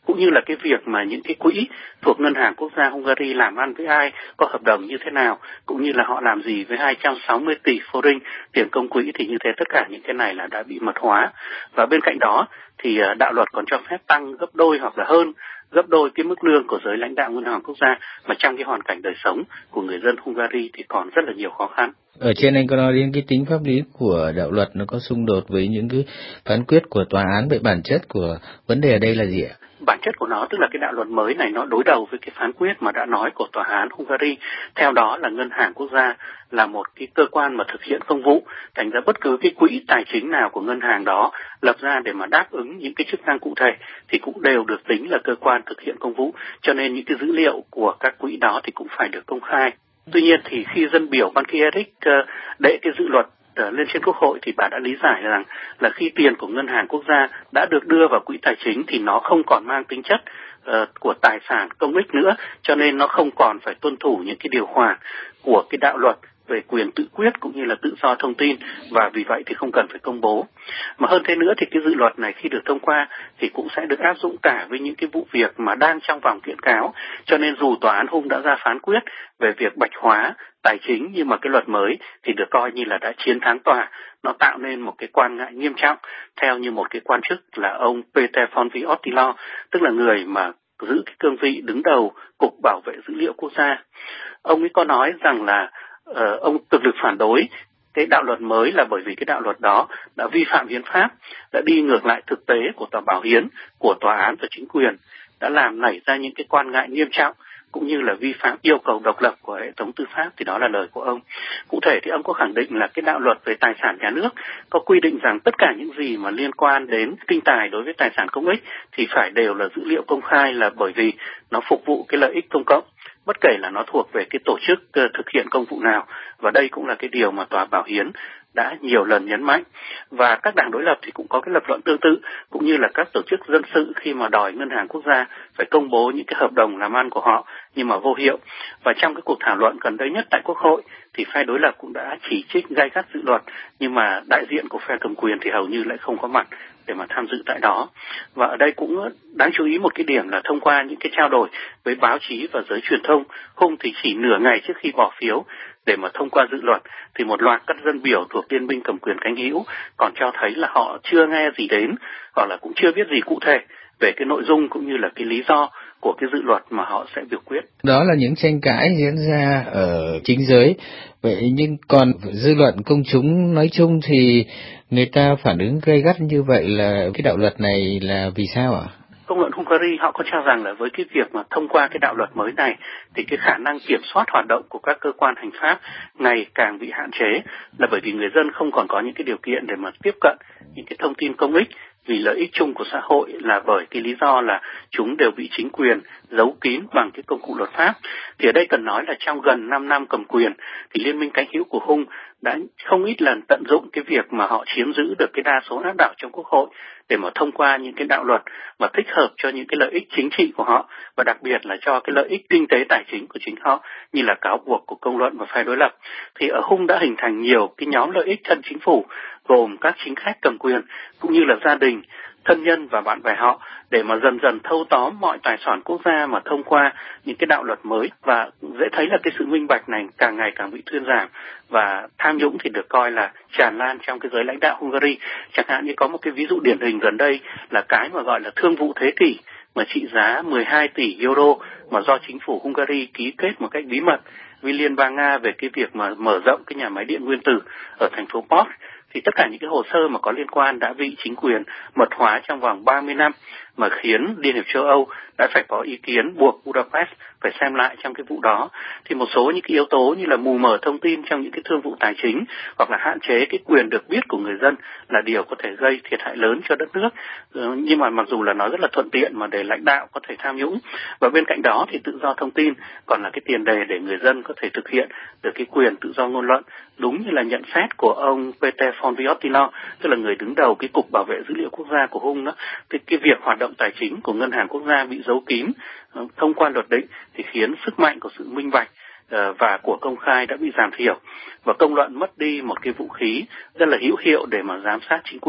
cũng như là cái việc mà những cái quỹ thuộc Ngân hàng Quốc gia Hungary làm ăn với ai, có hợp đồng như thế nào, cũng như là họ làm gì với 260 tỷ forint tiền công quỹ, thì như thế tất cả những cái này là đã bị mật hóa. Và bên cạnh đó thì đạo luật còn cho phép tăng gấp đôi hoặc là hơn gấp đôi cái mức lương của giới lãnh đạo ngân hàng quốc gia, mà trong cái hoàn cảnh đời sống của người dân Hungary thì còn rất là nhiều khó khăn. Ở trên anh có nói đến cái tính pháp lý của đạo luật nó có xung đột với những cái phán quyết của tòa án, vậy bản chất của vấn đề ở đây là gì ạ? Bản chất của nó tức là cái đạo luật mới này nó đối đầu với cái phán quyết mà đã nói của tòa án Hungary. Theo đó là ngân hàng quốc gia là một cái cơ quan mà thực hiện công vụ, thành ra bất cứ cái quỹ tài chính nào của ngân hàng đó lập ra để mà đáp ứng những cái chức năng cụ thể thì cũng đều được tính là cơ quan thực hiện công vụ, cho nên những cái dữ liệu của các quỹ đó thì cũng phải được công khai. Tuy nhiên thì khi dân biểu Ban Kierik đệ cái dự luật lên trên Quốc hội thì bà đã lý giải rằng là khi tiền của ngân hàng quốc gia đã được đưa vào quỹ tài chính thì nó không còn mang tính chất của tài sản công ích nữa, cho nên nó không còn phải tuân thủ những cái điều khoản của cái đạo luật về quyền tự quyết cũng như là tự do thông tin, và vì vậy thì không cần phải công bố. Mà hơn thế nữa thì cái dự luật này khi được thông qua thì cũng sẽ được áp dụng cả với những cái vụ việc mà đang trong vòng kiện cáo, cho nên dù tòa án Hung đã ra phán quyết về việc bạch hóa tài chính, nhưng mà cái luật mới thì được coi như là đã chiến thắng tòa. Nó tạo nên một cái quan ngại nghiêm trọng theo như một cái quan chức là ông Peter von Viotilo, tức là người mà giữ cái cương vị đứng đầu Cục Bảo vệ Dữ liệu Quốc gia. Ông ấy có nói rằng là ông cực lực phản đối cái đạo luật mới là bởi vì cái đạo luật đó đã vi phạm hiến pháp, đã đi ngược lại thực tế của tòa bảo hiến, của tòa án và chính quyền, đã làm nảy ra những cái quan ngại nghiêm trọng cũng như là vi phạm yêu cầu độc lập của hệ thống tư pháp. Thì đó là lời của ông. Cụ thể thì ông có khẳng định là cái đạo luật về tài sản nhà nước có quy định rằng tất cả những gì mà liên quan đến kinh tài đối với tài sản công ích thì phải đều là dữ liệu công khai, là bởi vì nó phục vụ cái lợi ích công cộng, bất kể là nó thuộc về cái tổ chức thực hiện công vụ nào. Và đây cũng là cái điều mà tòa bảo hiến đã nhiều lần nhấn mạnh. Và các đảng đối lập thì cũng có cái lập luận tương tự, cũng như là các tổ chức dân sự khi mà đòi ngân hàng quốc gia phải công bố những cái hợp đồng làm ăn của họ nhưng mà vô hiệu. Và trong cái cuộc thảo luận gần đây nhất tại Quốc hội thì phe đối lập cũng đã chỉ trích gay gắt dự luật, nhưng mà đại diện của phe cầm quyền thì hầu như lại không có mặt để mà tham dự tại đó. Và ở đây cũng đáng chú ý một cái điểm là thông qua những cái trao đổi với báo chí và giới truyền thông, Hung thì chỉ nửa ngày trước khi bỏ phiếu để mà thông qua dự luật thì một loạt các dân biểu thuộc liên minh cầm quyền cánh hữu còn cho thấy là họ chưa nghe gì đến, hoặc là cũng chưa biết gì cụ thể về cái nội dung cũng như là cái lý do của cái dự luật mà họ sẽ biểu quyết. Đó là những tranh cãi diễn ra ở chính giới. Vậy nhưng còn dư luận công chúng nói chung thì người ta phản ứng gay gắt như vậy là cái đạo luật này là vì sao ạ? Công luận Hungary họ có cho rằng là với cái việc mà thông qua cái đạo luật mới này thì cái khả năng kiểm soát hoạt động của các cơ quan hành pháp ngày càng bị hạn chế, là bởi vì người dân không còn có những cái điều kiện để mà tiếp cận những cái thông tin công ích vì lợi ích chung của xã hội, là bởi cái lý do là chúng đều bị chính quyền giấu kín bằng cái công cụ luật pháp. Thì ở đây cần nói là trong gần 5 năm cầm quyền thì liên minh cánh hữu của Hung đã không ít lần tận dụng cái việc mà họ chiếm giữ được cái đa số áp đảo trong Quốc hội để mà thông qua những cái đạo luật mà thích hợp cho những cái lợi ích chính trị của họ, và đặc biệt là cho cái lợi ích kinh tế tài chính của chính họ, như là cáo buộc của công luận và phe đối lập. Thì ở Hung đã hình thành nhiều cái nhóm lợi ích thân chính phủ, gồm các chính khách cầm quyền cũng như là gia đình, thân nhân và bạn bè họ, để mà dần dần thâu tóm mọi tài sản quốc gia mà thông qua những cái đạo luật mới. Và dễ thấy là cái sự minh bạch này càng ngày càng bị thuyên giảm, và tham nhũng thì được coi là tràn lan trong cái giới lãnh đạo Hungary. Chẳng hạn như có một cái ví dụ điển hình gần đây là cái mà gọi là thương vụ thế kỷ mà trị giá 12 tỷ euro mà do chính phủ Hungary ký kết một cách bí mật với Liên bang Nga về cái việc mà mở rộng cái nhà máy điện nguyên tử ở thành phố Port. Thì tất cả những cái hồ sơ mà có liên quan đã bị chính quyền mật hóa trong vòng 30 năm, mà khiến Liên hiệp châu Âu đã phải có ý kiến buộc Budapest phải xem lại trong cái vụ đó. Thì một số những cái yếu tố như là mù mờ thông tin trong những cái thương vụ tài chính, hoặc là hạn chế cái quyền được biết của người dân là điều có thể gây thiệt hại lớn cho đất nước. Nhưng mà mặc dù là nó rất là thuận tiện mà để lãnh đạo có thể tham nhũng, và bên cạnh đó thì tự do thông tin còn là cái tiền đề để người dân có thể thực hiện được cái quyền tự do ngôn luận, đúng như là nhận xét của ông Peter von Viotilo, tức là người đứng đầu cái Cục Bảo vệ Dữ liệu Quốc gia của Hung đó. Thì cái việc hoạt động tài chính của ngân hàng quốc gia bị giấu kín thông qua luật định thì khiến sức mạnh của sự minh bạch và của công khai đã bị giảm thiểu, và công luận mất đi một cái vũ khí rất là hữu hiệu để mà giám sát chính quyền.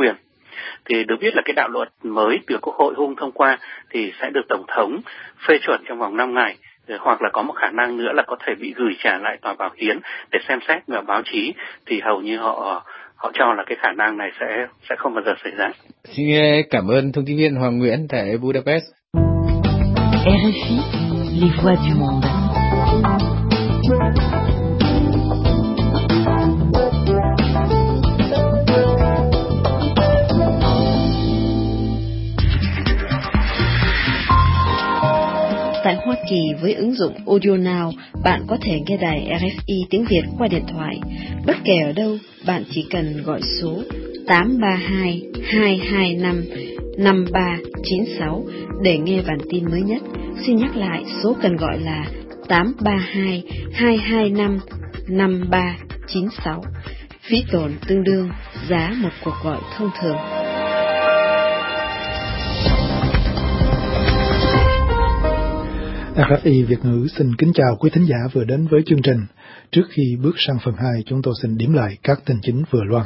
Thì được biết là cái đạo luật mới được Quốc hội hôm thông qua thì sẽ được Tổng thống phê chuẩn trong vòng 5 ngày, hoặc là có một khả năng nữa là có thể bị gửi trả lại Tòa Bảo hiến để xem xét. Và báo chí thì hầu như họ cho là cái khả năng này sẽ không bao giờ xảy ra. Xin cảm ơn thông tin viên Hoàng Nguyễn tại Budapest. RFI, les voix du monde. Tại Hoa Kỳ, với ứng dụng Audio Now, bạn có thể nghe đài RFI tiếng Việt qua điện thoại. Bất kể ở đâu, bạn chỉ cần gọi số 832-225-5396 để nghe bản tin mới nhất. Xin nhắc lại, số cần gọi là 832-225-5396. Phí tổn tương đương giá một cuộc gọi thông thường. RFI Việt ngữ xin kính chào quý thính giả vừa đến với chương trình. Trước khi bước sang phần 2, chúng tôi xin điểm lại các tin chính vừa loan.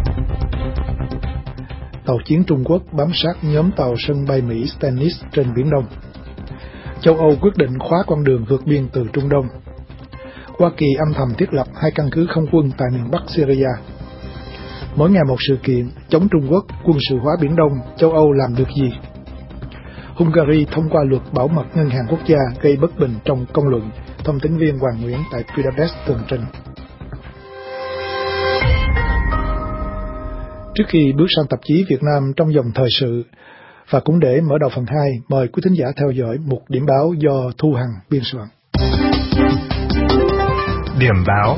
Tàu chiến Trung Quốc bám sát nhóm tàu sân bay Mỹ Stennis trên Biển Đông. Châu Âu quyết định khóa con đường vượt biên từ Trung Đông. Hoa Kỳ âm thầm thiết lập 2 căn cứ không quân tại miền Bắc Syria. Mỗi ngày một sự kiện chống Trung Quốc, quân sự hóa Biển Đông, châu Âu làm được gì? Hungary thông qua luật bảo mật ngân hàng quốc gia gây bất bình trong công luận. Thông tin viên Hoàng Nguyễn tại Budapest tường trình. Trước khi bước sang tạp chí Việt Nam trong dòng thời sự, và cũng để mở đầu phần 2, mời quý thính giả theo dõi một điểm báo do Thu Hằng biên soạn. Điểm báo.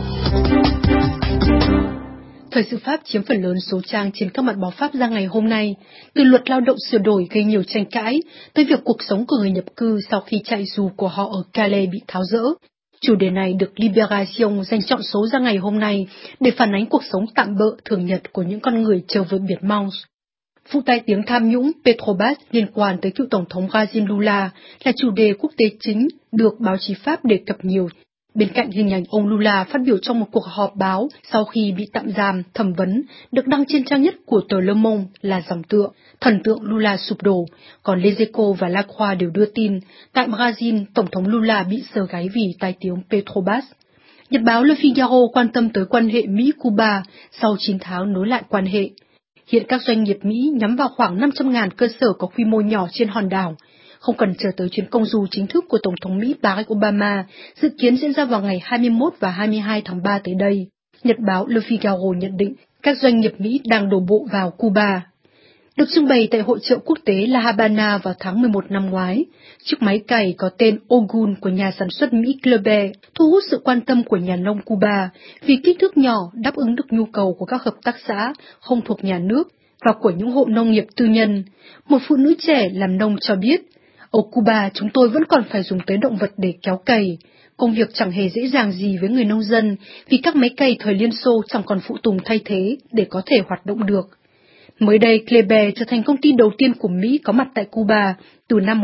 Thời sự Pháp chiếm phần lớn số trang trên các mặt báo Pháp ra ngày hôm nay, từ luật lao động sửa đổi gây nhiều tranh cãi, tới việc cuộc sống của người nhập cư sau khi chạy dù của họ ở Calais bị tháo dỡ. Chủ đề này được Libération dành trọn số ra ngày hôm nay để phản ánh cuộc sống tạm bợ thường nhật của những con người chờ vượt biển Manche. Vụ tai tiếng tham nhũng Petrobras liên quan tới cựu Tổng thống Brazil Lula là chủ đề quốc tế chính được báo chí Pháp đề cập nhiều. Bên cạnh hình ảnh ông Lula phát biểu trong một cuộc họp báo sau khi bị tạm giam, thẩm vấn, được đăng trên trang nhất của tờ Le Monde là dòng tựa thần tượng Lula sụp đổ, còn Les Echos và La Croix đều đưa tin tại Brazil, Tổng thống Lula bị sờ gáy vì tai tiếng Petrobras. Nhật báo Le Figaro quan tâm tới quan hệ Mỹ-Cuba sau 9 tháng nối lại quan hệ. Hiện các doanh nghiệp Mỹ nhắm vào khoảng 500.000 cơ sở có quy mô nhỏ trên hòn đảo. Không cần chờ tới chuyến công du chính thức của Tổng thống Mỹ Barack Obama, dự kiến diễn ra vào ngày 21 và 22 tháng 3 tới đây. Nhật báo Le Figaro nhận định các doanh nghiệp Mỹ đang đổ bộ vào Cuba. Được trưng bày tại hội chợ quốc tế La Habana vào tháng 11 năm ngoái, chiếc máy cày có tên Ogun của nhà sản xuất Mỹ Kleber thu hút sự quan tâm của nhà nông Cuba vì kích thước nhỏ đáp ứng được nhu cầu của các hợp tác xã không thuộc nhà nước và của những hộ nông nghiệp tư nhân. Một phụ nữ trẻ làm nông cho biết, ở Cuba chúng tôi vẫn còn phải dùng tới động vật để kéo cày. Công việc chẳng hề dễ dàng gì với người nông dân vì các máy cày thời Liên Xô chẳng còn phụ tùng thay thế để có thể hoạt động được. Mới đây, Kleber trở thành công ty đầu tiên của Mỹ có mặt tại Cuba từ năm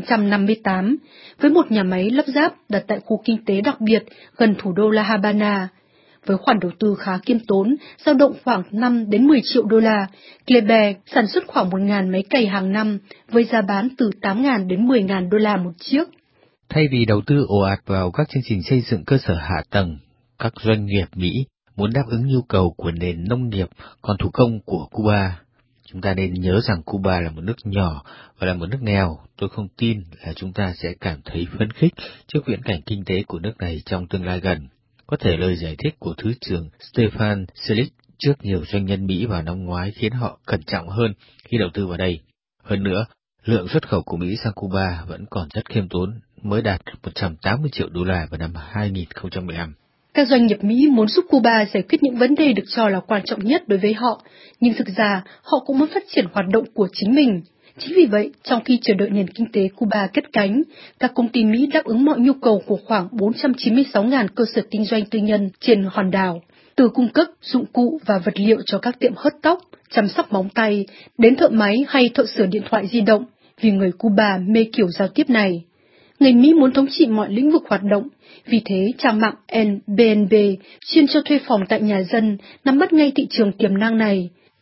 1958, với một nhà máy lắp ráp đặt tại khu kinh tế đặc biệt gần thủ đô La Habana. Với khoản đầu tư khá khiêm tốn, dao động khoảng 5 đến 10 triệu đô la, Kleber sản xuất khoảng 1.000 máy cày hàng năm với giá bán từ 8.000 đến 10.000 đô la một chiếc. Thay vì đầu tư ồ ạt vào các chương trình xây dựng cơ sở hạ tầng, các doanh nghiệp Mỹ muốn đáp ứng nhu cầu của nền nông nghiệp còn thủ công của Cuba. Chúng ta nên nhớ rằng Cuba là một nước nhỏ và là một nước nghèo. Tôi không tin là chúng ta sẽ cảm thấy phấn khích trước viễn cảnh kinh tế của nước này trong tương lai gần. Có thể lời giải thích của Thứ trưởng Stefan Selig trước nhiều doanh nhân Mỹ vào năm ngoái khiến họ cẩn trọng hơn khi đầu tư vào đây. Hơn nữa, lượng xuất khẩu của Mỹ sang Cuba vẫn còn rất khiêm tốn, mới đạt 180 triệu đô la vào năm 2015. Các doanh nghiệp Mỹ muốn giúp Cuba giải quyết những vấn đề được cho là quan trọng nhất đối với họ, nhưng thực ra họ cũng muốn phát triển hoạt động của chính mình. Chính vì vậy, trong khi chờ đợi nền kinh tế Cuba cất cánh, các công ty Mỹ đáp ứng mọi nhu cầu của khoảng 496.000 cơ sở kinh doanh tư nhân trên hòn đảo, từ cung cấp dụng cụ và vật liệu cho các tiệm hớt tóc, chăm sóc móng tay, đến thợ máy hay thợ sửa điện thoại di động, vì người Cuba mê kiểu giao tiếp này. Người Mỹ muốn thống trị mọi lĩnh vực hoạt động, vì thế trang mạng Airbnb chuyên cho thuê phòng tại nhà dân nắm bắt ngay thị trường tiềm năng này.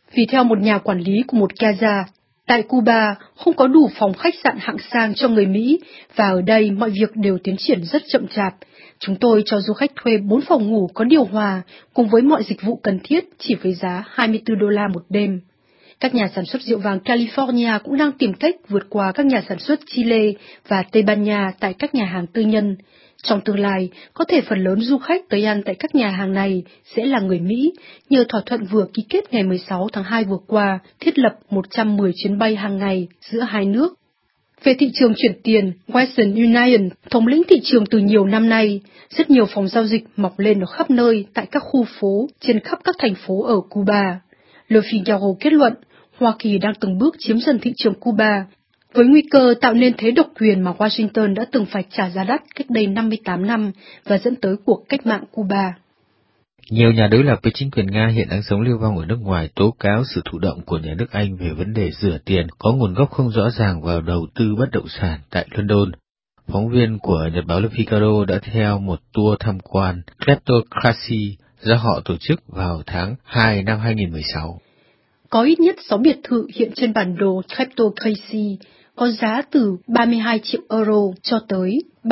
Vì theo một nhà quản lý của một Gaza, tại Cuba không có đủ phòng khách sạn hạng sang cho người Mỹ và ở đây mọi việc đều tiến triển rất chậm chạp. Chúng tôi cho du khách thuê 4 phòng ngủ có điều hòa cùng với mọi dịch vụ cần thiết chỉ với giá $24 một đêm. Các nhà sản xuất rượu vàng California cũng đang tìm cách vượt qua các nhà sản xuất Chile và Tây Ban Nha tại các nhà hàng tư nhân. Trong tương lai, có thể phần lớn du khách tới ăn tại các nhà hàng này sẽ là người Mỹ, nhờ thỏa thuận vừa ký kết ngày 16 tháng 2 vừa qua, thiết lập 110 chuyến bay hàng ngày giữa hai nước. Về thị trường chuyển tiền, Western Union thống lĩnh thị trường từ nhiều năm nay, rất nhiều phòng giao dịch mọc lên ở khắp nơi tại các khu phố trên khắp các thành phố ở Cuba. Le Figaro kết luận, Hoa Kỳ đang từng bước chiếm dần thị trường Cuba, với nguy cơ tạo nên thế độc quyền mà Washington đã từng phải trả giá đắt cách đây 58 năm và dẫn tới cuộc cách mạng Cuba. Nhiều nhà đối lập với chính quyền Nga hiện đang sống lưu vong ở nước ngoài tố cáo sự thụ động của nhà nước Anh về vấn đề rửa tiền có nguồn gốc không rõ ràng vào đầu tư bất động sản tại London. Phóng viên của Nhật báo Le Figaro đã theo một tour tham quan Kleptocracy do họ tổ chức vào tháng 2 năm 2016. Có ít nhất 6 biệt thự hiện trên bản đồ Kleptocracy có giá từ 32 triệu euro cho tới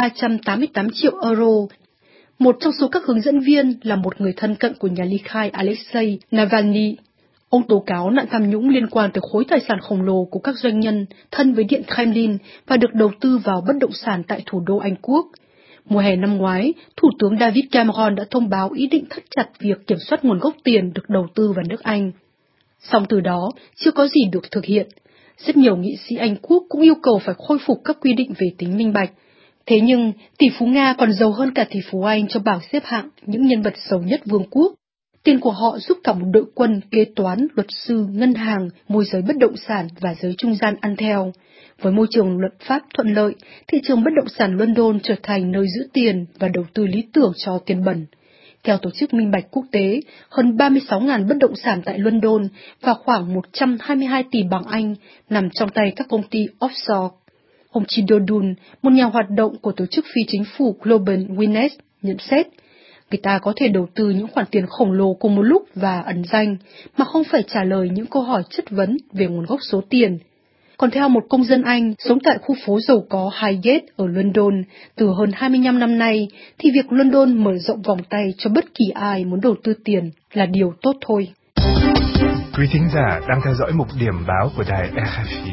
388 triệu euro. Một trong số các hướng dẫn viên là một người thân cận của nhà ly khai Alexei Navalny. Ông tố cáo nạn tham nhũng liên quan tới khối tài sản khổng lồ của các doanh nhân thân với Điện Kremlin và được đầu tư vào bất động sản tại thủ đô Anh Quốc. Mùa hè năm ngoái, Thủ tướng David Cameron đã thông báo ý định thắt chặt việc kiểm soát nguồn gốc tiền được đầu tư vào nước Anh. Song từ đó, chưa có gì được thực hiện. Rất nhiều nghị sĩ Anh Quốc cũng yêu cầu phải khôi phục các quy định về tính minh bạch. Thế nhưng, tỷ phú Nga còn giàu hơn cả tỷ phú Anh cho bảng xếp hạng những nhân vật giàu nhất vương quốc. Tiền của họ giúp cả một đội quân, kế toán, luật sư, ngân hàng, môi giới bất động sản và giới trung gian ăn theo. Với môi trường luật pháp thuận lợi, thị trường bất động sản London trở thành nơi giữ tiền và đầu tư lý tưởng cho tiền bẩn. Theo Tổ chức Minh bạch Quốc tế, hơn 36.000 bất động sản tại London và khoảng 122 tỷ bảng Anh nằm trong tay các công ty offshore. Ông Chidodun, một nhà hoạt động của tổ chức phi chính phủ Global Witness, nhận xét, người ta có thể đầu tư những khoản tiền khổng lồ cùng một lúc và ẩn danh, mà không phải trả lời những câu hỏi chất vấn về nguồn gốc số tiền. Còn theo một công dân Anh sống tại khu phố giàu có Highgate ở London từ hơn 25 năm nay, thì việc London mở rộng vòng tay cho bất kỳ ai muốn đầu tư tiền là điều tốt thôi. Quý thính giả đang theo dõi mục điểm báo của đài RFI.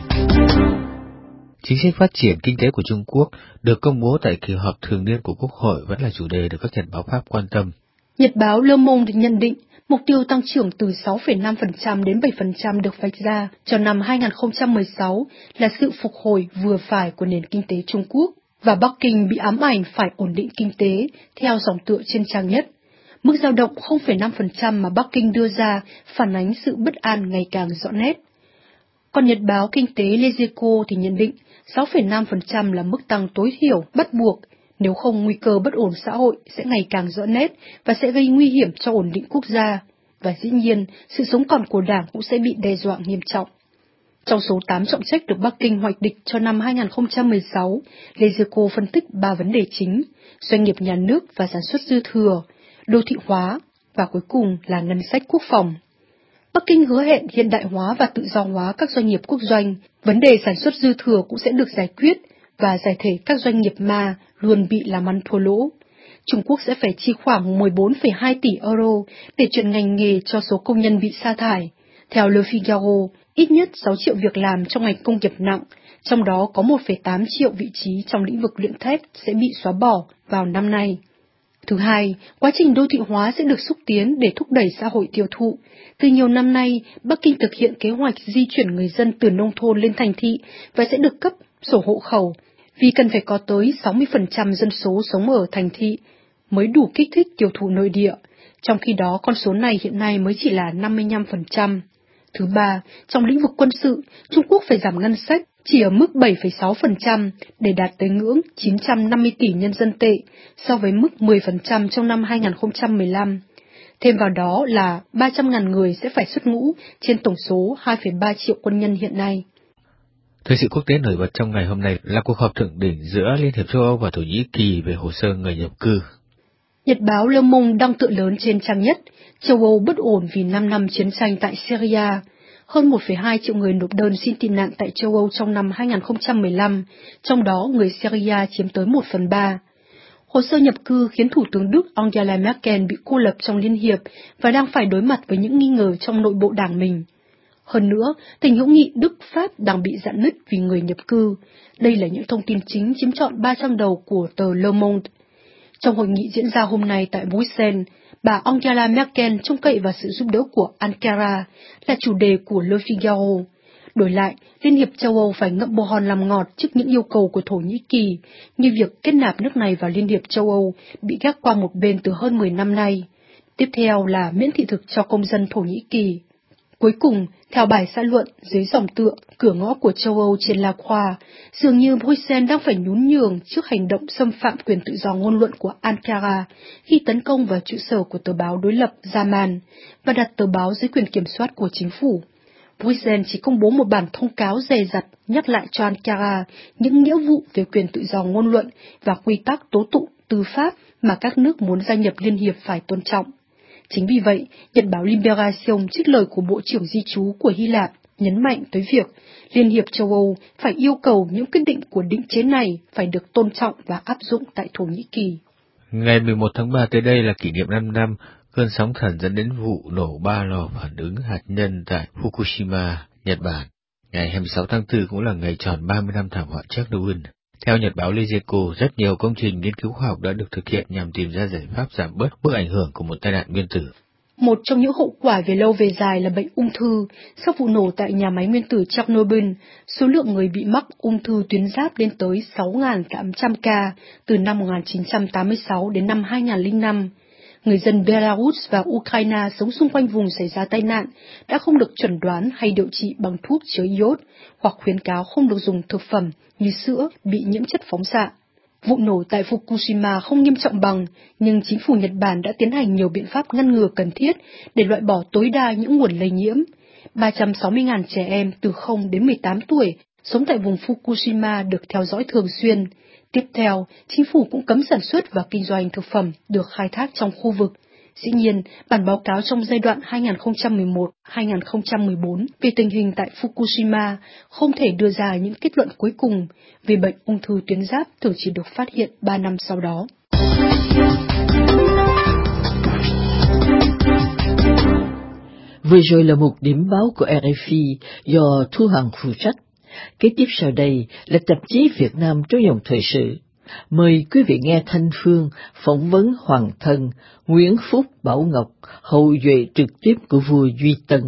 Chính sách phát triển kinh tế của Trung Quốc được công bố tại kỳ họp thường niên của Quốc hội vẫn là chủ đề được các nhật báo Pháp quan tâm. Nhật báo Le Monde nhận định mục tiêu tăng trưởng từ 6,5% đến 7% được vạch ra cho năm 2016 là sự phục hồi vừa phải của nền kinh tế Trung Quốc, và Bắc Kinh bị ám ảnh phải ổn định kinh tế theo dòng tựa trên trang nhất. Mức dao động 0,5% mà Bắc Kinh đưa ra phản ánh sự bất an ngày càng rõ nét. Còn nhật báo kinh tế Les Echos thì nhận định 6,5% là mức tăng tối thiểu bắt buộc, nếu không nguy cơ bất ổn xã hội sẽ ngày càng rõ nét và sẽ gây nguy hiểm cho ổn định quốc gia, và dĩ nhiên sự sống còn của Đảng cũng sẽ bị đe dọa nghiêm trọng. Trong số 8 trọng trách được Bắc Kinh hoạch định cho năm 2016, Les Echos phân tích 3 vấn đề chính: doanh nghiệp nhà nước và sản xuất dư thừa, đô thị hóa, và cuối cùng là ngân sách quốc phòng. Bắc Kinh hứa hẹn hiện đại hóa và tự do hóa các doanh nghiệp quốc doanh, vấn đề sản xuất dư thừa cũng sẽ được giải quyết, và giải thể các doanh nghiệp ma luôn bị làm ăn thua lỗ. Trung Quốc sẽ phải chi khoảng 14,2 tỷ euro để chuyển ngành nghề cho số công nhân bị sa thải. Theo Le Figaro, ít nhất 6 triệu việc làm trong ngành công nghiệp nặng, trong đó có 1,8 triệu vị trí trong lĩnh vực luyện thép sẽ bị xóa bỏ vào năm nay. Thứ hai, quá trình đô thị hóa sẽ được xúc tiến để thúc đẩy xã hội tiêu thụ. Từ nhiều năm nay, Bắc Kinh thực hiện kế hoạch di chuyển người dân từ nông thôn lên thành thị và sẽ được cấp sổ hộ khẩu, vì cần phải có tới 60% dân số sống ở thành thị mới đủ kích thích tiêu thụ nội địa, trong khi đó con số này hiện nay mới chỉ là 55%. Thứ ba, trong lĩnh vực quân sự, Trung Quốc phải giảm ngân sách chỉ ở mức 7,6% để đạt tới ngưỡng 950 tỷ nhân dân tệ so với mức 10% trong năm 2015. Thêm vào đó là 300.000 người sẽ phải xuất ngũ trên tổng số 2,3 triệu quân nhân hiện nay. Thời sự quốc tế nổi bật trong ngày hôm nay là cuộc họp thượng đỉnh giữa Liên hiệp châu Âu và Thổ Nhĩ Kỳ về hồ sơ người nhập cư. Nhật báo Le Monde đăng tựa lớn trên trang nhất, Châu Âu bất ổn vì 5 năm chiến tranh tại Syria. Hơn 1,2 triệu người nộp đơn xin tị nạn tại châu Âu trong năm 2015, trong đó người Syria chiếm tới 1/3. Hồ sơ nhập cư khiến Thủ tướng Đức Angela Merkel bị cô lập trong Liên Hiệp và đang phải đối mặt với những nghi ngờ trong nội bộ đảng mình. Hơn nữa, tình hữu nghị Đức-Pháp đang bị rạn nứt vì người nhập cư. Đây là những thông tin chính chiếm trọn 3 trang đầu của tờ Le Monde. Trong hội nghị diễn ra hôm nay tại Bruxelles, bà Angela Merkel trông cậy vào sự giúp đỡ của Ankara là chủ đề của Le Figaro. Đổi lại, Liên hiệp châu Âu phải ngậm bồ hòn làm ngọt trước những yêu cầu của Thổ Nhĩ Kỳ, như việc kết nạp nước này vào Liên hiệp châu Âu bị gác qua một bên từ hơn 10 năm nay. Tiếp theo là miễn thị thực cho công dân Thổ Nhĩ Kỳ. Cuối cùng, theo bài xã luận dưới dòng tựa cửa ngõ của châu Âu trên La Croix, dường như Bruxelles đang phải nhún nhường trước hành động xâm phạm quyền tự do ngôn luận của Ankara khi tấn công vào trụ sở của tờ báo đối lập Zaman và đặt tờ báo dưới quyền kiểm soát của chính phủ. Bruxelles chỉ công bố một bản thông cáo dè dặt nhắc lại cho Ankara những nghĩa vụ về quyền tự do ngôn luận và quy tắc tố tụng tư pháp mà các nước muốn gia nhập Liên hiệp phải tôn trọng. Chính vì vậy, nhật báo Libération trích lời của Bộ trưởng Di trú của Hy Lạp nhấn mạnh tới việc Liên hiệp châu Âu phải yêu cầu những quyết định của định chế này phải được tôn trọng và áp dụng tại Thổ Nhĩ Kỳ. Ngày 11 tháng 3 tới đây là kỷ niệm 5 năm cơn sóng thần dẫn đến vụ nổ 3 lò phản ứng hạt nhân tại Fukushima, Nhật Bản. Ngày 26 tháng 4 cũng là ngày tròn 30 năm thảm họa Chernobyl. Theo nhật báo Lezeco, rất nhiều công trình nghiên cứu khoa học đã được thực hiện nhằm tìm ra giải pháp giảm bớt mức ảnh hưởng của một tai nạn nguyên tử. Một trong những hậu quả về lâu về dài là bệnh ung thư. Sau vụ nổ tại nhà máy nguyên tử Chernobyl, số lượng người bị mắc ung thư tuyến giáp lên tới 6.800 ca từ năm 1986 đến năm 2005. Người dân Belarus và Ukraine sống xung quanh vùng xảy ra tai nạn đã không được chẩn đoán hay điều trị bằng thuốc chứa iốt hoặc khuyến cáo không được dùng thực phẩm như sữa bị nhiễm chất phóng xạ. Vụ nổ tại Fukushima không nghiêm trọng bằng, nhưng chính phủ Nhật Bản đã tiến hành nhiều biện pháp ngăn ngừa cần thiết để loại bỏ tối đa những nguồn lây nhiễm. 360.000 trẻ em từ 0 đến 18 tuổi sống tại vùng Fukushima được theo dõi thường xuyên. Tiếp theo, chính phủ cũng cấm sản xuất và kinh doanh thực phẩm được khai thác trong khu vực. Dĩ nhiên, bản báo cáo trong giai đoạn 2011-2014 về tình hình tại Fukushima không thể đưa ra những kết luận cuối cùng vì bệnh ung thư tuyến giáp thường chỉ được phát hiện 3 năm sau đó. Vừa rồi là một điểm báo của RFI do Thu Hằng phụ trách. Kế tiếp sau đây là tạp chí Việt Nam trong dòng thời sự. Mời quý vị nghe Thanh Phương phỏng vấn hoàng thân Nguyễn Phúc Bảo Ngọc, hậu duệ trực tiếp của vua Duy Tân.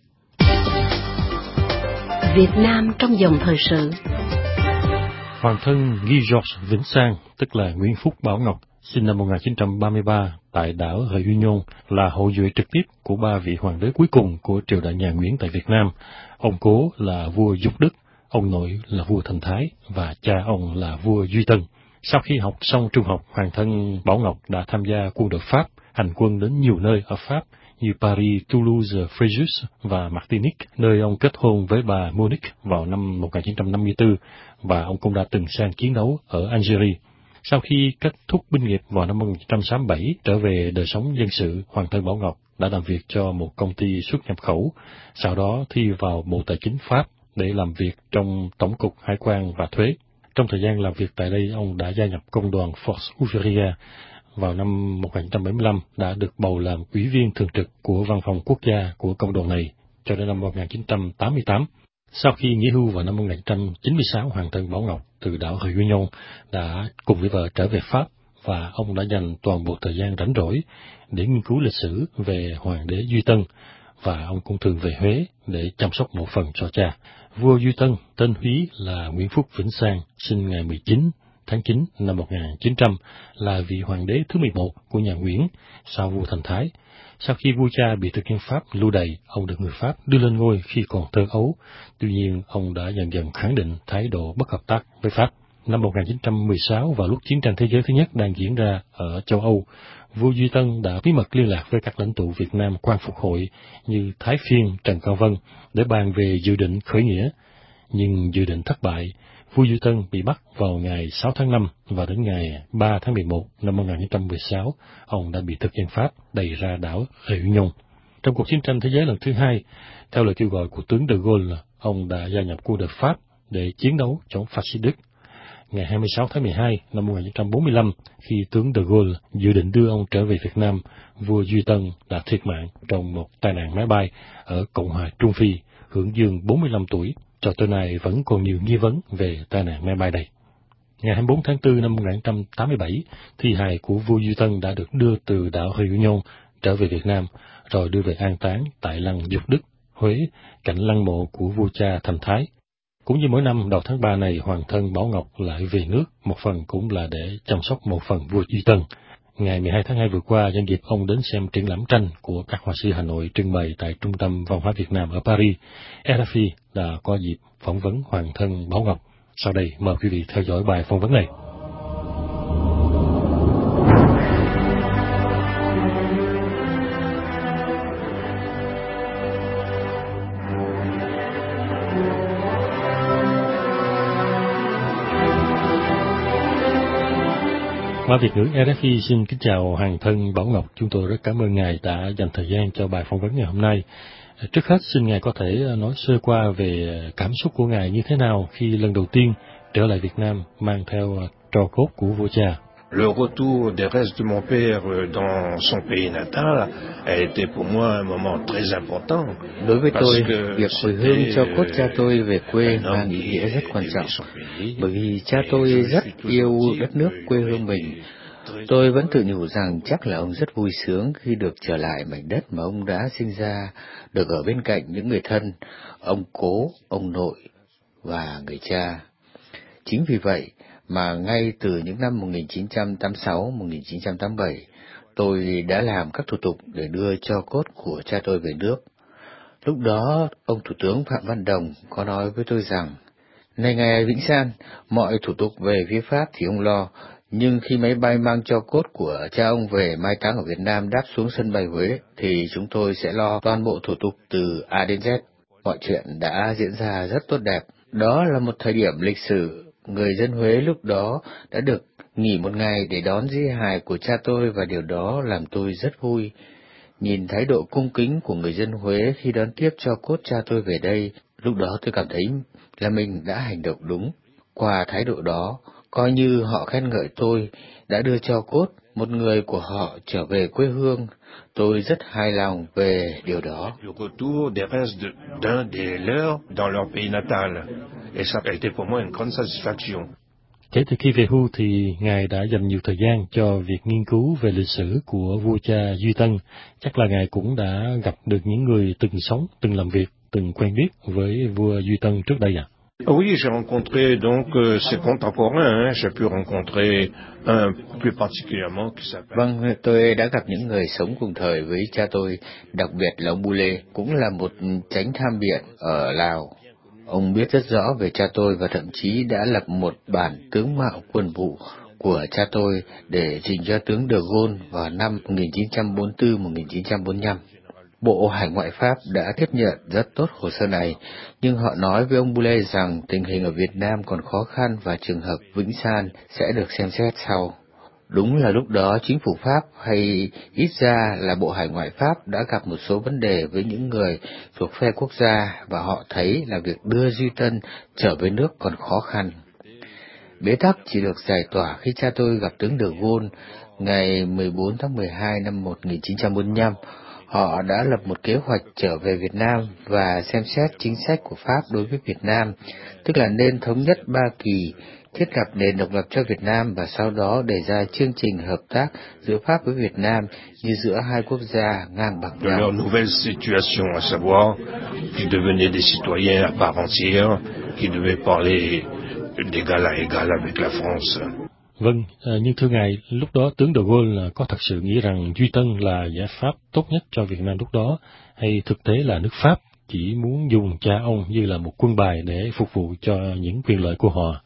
Việt Nam trong dòng thời sự. Hoàng thân Guy Georges Vĩnh Sang, tức là Nguyễn Phúc Bảo Ngọc, sinh năm 1933 tại đảo Réunion, là hậu duệ trực tiếp của 3 vị hoàng đế cuối cùng của triều đại nhà Nguyễn tại Việt Nam. Ông cố là vua Dục Đức, ông nội là vua Thành Thái và cha ông là vua Duy Tân. Sau khi học xong trung học, hoàng thân Bảo Ngọc đã tham gia quân đội Pháp, hành quân đến nhiều nơi ở Pháp như Paris, Toulouse, Fréjus và Martinique, nơi ông kết hôn với bà Monique vào năm 1954, và ông cũng đã từng sang chiến đấu ở Algeria. Sau khi kết thúc binh nghiệp vào năm 1967, trở về đời sống dân sự, hoàng thân Bảo Ngọc đã làm việc cho một công ty xuất nhập khẩu, sau đó thi vào Bộ Tài chính Pháp để làm việc trong Tổng cục Hải quan và Thuế. Trong thời gian làm việc tại đây, ông đã gia nhập công đoàn Force Ouvrière. Vào năm 1975 đã được bầu làm ủy viên thường trực của Văn phòng Quốc gia của công đoàn này cho đến năm 1988. Sau khi nghỉ hưu vào năm 1996, hoàng thân Bảo Ngọc từ đảo Réunion đã cùng với vợ trở về Pháp, và ông đã dành toàn bộ thời gian rảnh rỗi để nghiên cứu lịch sử về hoàng đế Duy Tân, và ông cũng thường về Huế để chăm sóc một phần cho cha. Vua Duy Tân tên húy là Nguyễn Phúc Vĩnh Sang, sinh ngày 19 tháng 9 năm 1900, là vị hoàng đế thứ 11 của nhà Nguyễn sau vua Thành Thái. Sau khi vua cha bị thực dân Pháp lưu đày, ông được người Pháp đưa lên ngôi khi còn thơ ấu. Tuy nhiên, ông đã dần dần khẳng định thái độ bất hợp tác với Pháp. Năm 1916, vào lúc chiến tranh thế giới thứ nhất đang diễn ra ở châu Âu, vua Duy Tân đã bí mật liên lạc với các lãnh tụ Việt Nam Quang Phục Hội như Thái Phiên, Trần Cao Vân để bàn về dự định khởi nghĩa. Nhưng dự định thất bại vua Duy Tân bị bắt vào ngày 6 tháng 5 và đến ngày 3 tháng 11 năm 1916, ông đã bị thực dân Pháp đày ra đảo Réunion. Trong cuộc chiến tranh thế giới lần thứ hai, theo lời kêu gọi của tướng de Gaulle, ông đã gia nhập quân đội Pháp để chiến đấu chống phát xít Đức. Ngày 26 tháng 12 năm 1945, khi tướng de Gaulle dự định đưa ông trở về Việt Nam, vua Duy Tân đã thiệt mạng trong một tai nạn máy bay ở Cộng hòa Trung Phi, hưởng dương 45 tuổi. Cho tới nay vẫn còn nhiều nghi vấn về tai nạn máy bay này. Ngày 24 tháng 4 năm 1987, thi hài của vua Duy Tân đã được đưa từ đảo Réunion trở về Việt Nam, rồi đưa về an táng tại lăng Dược Đức, Huế, cạnh lăng mộ của vua cha Thành Thái. Cũng như mỗi năm đầu tháng 3 này, hoàng thân Bảo Ngọc lại về nước, một phần cũng là để chăm sóc một phần vua Duy Tân. Ngày 12 tháng 2 vừa qua, nhân dịp ông đến xem triển lãm tranh của các họa sĩ Hà Nội trưng bày tại Trung tâm Văn hóa Việt Nam ở Paris, RFI đã có dịp phỏng vấn hoàng thân Bảo Ngọc. Sau đây, mời quý vị theo dõi bài phỏng vấn này. Ban Việt ngữ RFI xin kính chào hoàng thân Bảo Ngọc. Chúng tôi rất cảm ơn ngài đã dành thời gian cho bài phỏng vấn ngày hôm nay. Trước hết, xin ngài có thể nói sơ qua về cảm xúc của ngài như thế nào khi lần đầu tiên trở lại Việt Nam mang theo tro cốt của vua cha. Le retour des restes de mon père dans son pays natal a été pour moi un moment très important. Đối với tôi, việc hồi hương cho cốt cha tôi về quê mang ý nghĩa rất quan trọng, bởi vì cha tôi rất yêu đất nước quê hương mình. Tôi vẫn tự nhủ rằng chắc là ông rất vui sướng khi được trở lại mảnh đất mà ông đã sinh ra, được ở bên cạnh những người thân, ông cố, ông nội và người cha. Chính vì vậy mà ngay từ những năm 1986-1987, tôi đã làm các thủ tục để đưa tro cốt của cha tôi về nước. Lúc đó, ông Thủ tướng Phạm Văn Đồng có nói với tôi rằng, này ngài Vĩnh San, mọi thủ tục về phía Pháp thì ông lo, nhưng khi máy bay mang tro cốt của cha ông về mai táng ở Việt Nam đáp xuống sân bay Huế, thì chúng tôi sẽ lo toàn bộ thủ tục từ A đến Z. Mọi chuyện đã diễn ra rất tốt đẹp. Đó là một thời điểm lịch sử. Người dân Huế lúc đó đã được nghỉ một ngày để đón di hài của cha tôi và điều đó làm tôi rất vui. Nhìn thái độ cung kính của người dân Huế khi đón tiếp tro cốt cha tôi về đây, lúc đó tôi cảm thấy là mình đã hành động đúng. Qua thái độ đó, coi như họ khen ngợi tôi đã đưa tro cốt một người của họ trở về quê hương. Tôi rất hài lòng về điều đó. Le retour des restes d'un des leurs dans leur pays natal. Et ça a été pour moi une grande satisfaction. Kể từ khi về hưu thì ngài đã dành nhiều thời gian cho việc nghiên cứu về lịch sử của vua cha Duy Tân. Chắc là ngài cũng đã gặp được những người từng sống, từng làm việc, từng quen biết với vua Duy Tân trước đây à? Oui, j'ai rencontré donc ses contemporains. J'ai pu rencontrer un plus particulièrement qui s'appelle. Vâng, tôi đã gặp những người sống cùng thời với cha tôi, đặc biệt là ông Bule, cũng là một chánh tham biện ở Lào. Ông biết rất rõ về cha tôi và thậm chí đã lập một bản tướng mạo quân vụ của cha tôi để trình cho tướng de Gaulle vào năm 1944-1945. Bộ Hải ngoại Pháp đã tiếp nhận rất tốt hồ sơ này, nhưng họ nói với ông Bule rằng tình hình ở Việt Nam còn khó khăn và trường hợp Vĩnh San sẽ được xem xét sau. Đúng là lúc đó chính phủ Pháp hay ít ra là Bộ Hải ngoại Pháp đã gặp một số vấn đề với những người thuộc phe quốc gia và họ thấy là việc đưa Duy Tân trở về nước còn khó khăn. Bế tắc chỉ được giải tỏa khi cha tôi gặp tướng de Gaulle ngày 14 tháng 12 năm 1945. Họ đã lập một kế hoạch trở về Việt Nam và xem xét chính sách của Pháp đối với Việt Nam, tức là nên thống nhất Ba Kỳ, thiết lập nền độc lập cho Việt Nam và sau đó đề ra chương trình hợp tác giữa Pháp với Việt Nam như giữa hai quốc gia ngang bằng nhau. Leur nouvelle situation, à savoir qu'ils devenaient des citoyens à part entière, qui devaient parler d'égal à égal avec la France. Vâng, nhưng thưa ngài, lúc đó tướng de Gaulle có thật sự nghĩ rằng Duy Tân là giải pháp tốt nhất cho Việt Nam lúc đó, hay thực tế là nước Pháp chỉ muốn dùng cha ông như là một quân bài để phục vụ cho những quyền lợi của họ?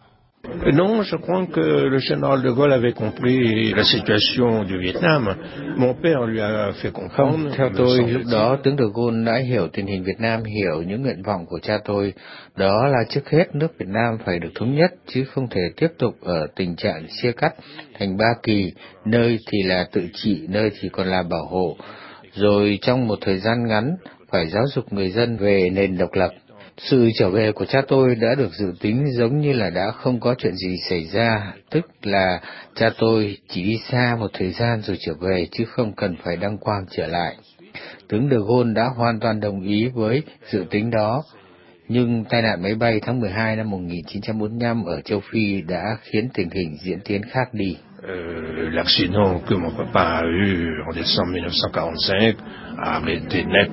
Non, je crois que le général de Gaulle avait compris la situation du Vietnam. Mon père lui a fait comprendre. Không, theo tôi, lúc đó tướng de Gaulle đã hiểu tình hình Việt Nam, hiểu những nguyện vọng của cha tôi. Đó là trước hết nước Việt Nam phải được thống nhất, chứ không thể tiếp tục ở tình trạng chia cắt thành ba kỳ, nơi thì là tự trị, nơi thì còn là bảo hộ. Rồi trong một thời gian ngắn, phải giáo dục người dân về nền độc lập. Sự trở về của cha tôi đã được dự tính giống như là đã không có chuyện gì xảy ra, tức là cha tôi chỉ đi xa một thời gian rồi trở về chứ không cần phải đăng quang trở lại. Tướng de Gaulle đã hoàn toàn đồng ý với dự tính đó, nhưng tai nạn máy bay tháng 12 năm 1945 ở châu Phi đã khiến tình hình diễn tiến khác đi. L'accident que mon papa a eu en décembre 1945 a arrêté net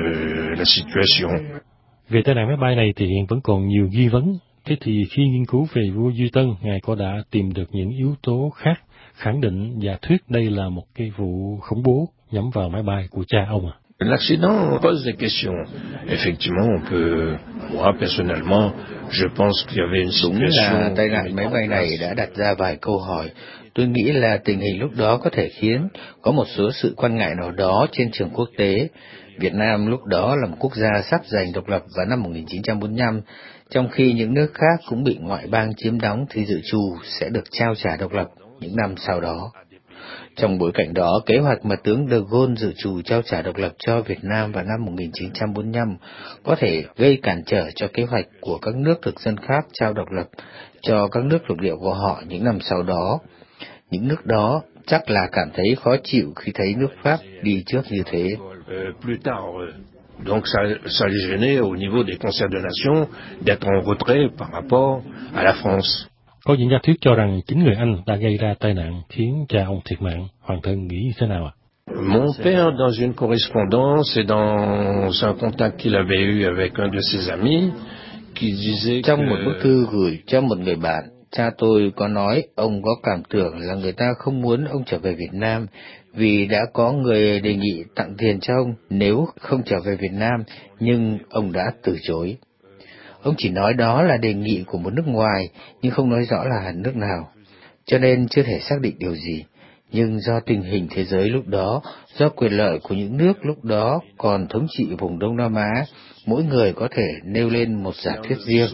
la situation. Về tai nạn máy bay này thì hiện vẫn còn nhiều nghi vấn. Thế thì khi nghiên cứu về vua Duy Tân, Ngài có đã tìm được những yếu tố khác khẳng định giả thuyết đây là một cái vụ khủng bố nhắm vào máy bay của cha ông à? L'accident pose des questions. Effectivement, on peut, moi personnellement, je pense qu'il y avait une situation. Đúng là tai nạn máy bay này đã đặt ra vài câu hỏi. Tôi nghĩ là tình hình lúc đó có thể khiến có một số sự quan ngại nào đó trên trường quốc tế. Việt Nam lúc đó là một quốc gia sắp giành độc lập vào năm 1945, trong khi những nước khác cũng bị ngoại bang chiếm đóng thì dự trù sẽ được trao trả độc lập những năm sau đó. Trong bối cảnh đó, kế hoạch mà tướng de Gaulle dự trù trao trả độc lập cho Việt Nam vào năm 1945 có thể gây cản trở cho kế hoạch của các nước thực dân khác trao độc lập cho các nước lục địa của họ những năm sau đó. Những nước đó chắc là cảm thấy khó chịu khi thấy nước Pháp đi trước như thế. Plus tard, donc ça les gênait au niveau des concerts de nation d'être en retrait par rapport à la France. Có những giả thuyết cho rằng chính người Anh đã gây ra tai nạn khiến cha ông thiệt mạng. Hoàng thân nghĩ như thế nào ạ? Mon père, dans une correspondance et dans un contact qu'il avait eu avec un de ses amis, qui disait trong một bức thư gửi cho một người bạn, cha tôi có nói ông có cảm tưởng là người ta không muốn ông trở về Việt Nam vì đã có người đề nghị tặng tiền cho ông nếu không trở về Việt Nam, nhưng ông đã từ chối. Ông chỉ nói đó là đề nghị của một nước ngoài, nhưng không nói rõ là nước nào, cho nên chưa thể xác định điều gì. Nhưng do tình hình thế giới lúc đó, do quyền lợi của những nước lúc đó còn thống trị vùng Đông Nam Á, mỗi người có thể nêu lên một giả thuyết riêng.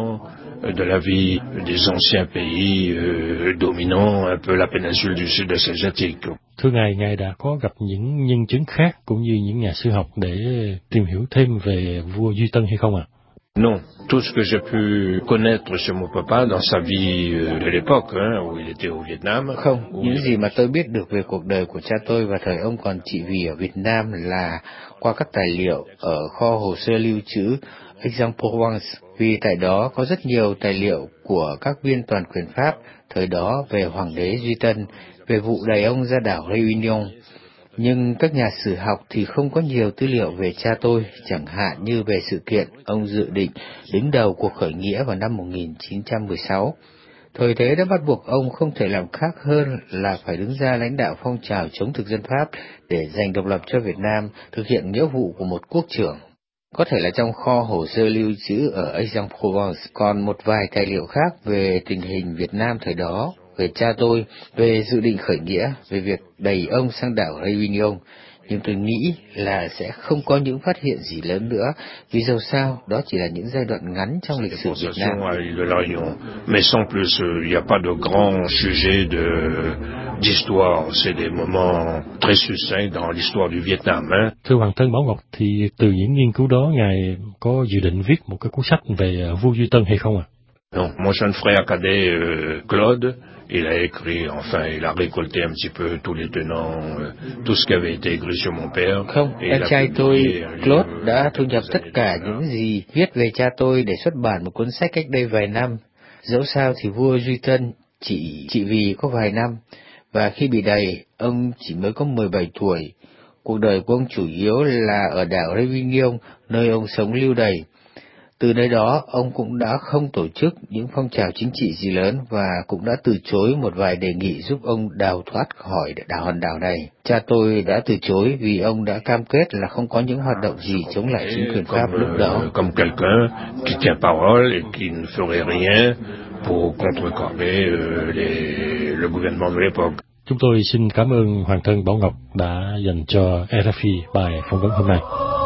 De la vie des anciens pays dominant un peu la péninsule du Sud-Est asiatique. Thưa Ngài đã có gặp những nhân chứng khác cũng như những nhà sử học để tìm hiểu thêm về vua Duy Tân hay không ạ? Non, tout ce que j'ai pu connaître chez mon papa dans sa vie de l'époque, où il était au Vietnam. Không, những gì mà tôi biết được về cuộc đời của cha tôi và thời ông còn trị vì ở Việt Nam là qua các tài liệu ở kho hồ sơ lưu trữ Aix-en-Provence, vì tại đó có rất nhiều tài liệu của các viên toàn quyền Pháp thời đó về Hoàng đế Duy Tân, về vụ đẩy ông ra đảo Réunion. Nhưng các nhà sử học thì không có nhiều tư liệu về cha tôi, chẳng hạn như về sự kiện ông dự định đứng đầu cuộc khởi nghĩa vào năm 1916. Thời thế đã bắt buộc ông không thể làm khác hơn là phải đứng ra lãnh đạo phong trào chống thực dân Pháp để giành độc lập cho Việt Nam, thực hiện nghĩa vụ của một quốc trưởng. Có thể là trong kho hồ sơ lưu trữ ở Aix-en-Provence còn một vài tài liệu khác về tình hình Việt Nam thời đó, về cha tôi, về dự định khởi nghĩa, về việc đẩy ông sang đảo Réunion, nhưng tôi nghĩ là sẽ không có những phát hiện gì lớn nữa, vì dầu sao đó chỉ là những giai đoạn ngắn trong lịch sử Việt Nam. Mais sans plus, il n'y a pas de grand sujet d'histoire, c'est des moments très succincts dans l'histoire du Vietnam. Thưa Hoàng thân Bảo Ngọc, thì từ những nghiên cứu đó Ngài có dự định viết một cái cuốn sách về vua Duy Tân hay không ạ? Non, mon jeune frère cadet Claude, il a écrit, enfin, il a récolté un petit peu tous les tenants, tout ce qui avait été écrit sur mon père. Không, em trai tôi, Claude, đã thu nhập tất cả những gì viết về cha tôi để xuất bản một cuốn sách cách đây vài năm. Dẫu sao thì vua Duy Tân chỉ vì có vài năm, và khi bị đày, ông chỉ mới có 17 tuổi. Cuộc đời của ông chủ yếu là ở đảo Réunion, nơi ông sống lưu đày. Từ nơi đó, ông cũng đã không tổ chức những phong trào chính trị gì lớn và cũng đã từ chối một vài đề nghị giúp ông đào thoát khỏi hòn đảo này. Cha tôi đã từ chối vì ông đã cam kết là không có những hoạt động gì chống lại chính quyền Pháp lúc đó. Comme quelqu'un qui tient parole et qui ne ferait rien pour contrecarrer le gouvernement de l'époque. Chúng tôi xin cảm ơn Hoàng thân Bảo Ngọc đã dành cho RFI bài phỏng vấn hôm nay.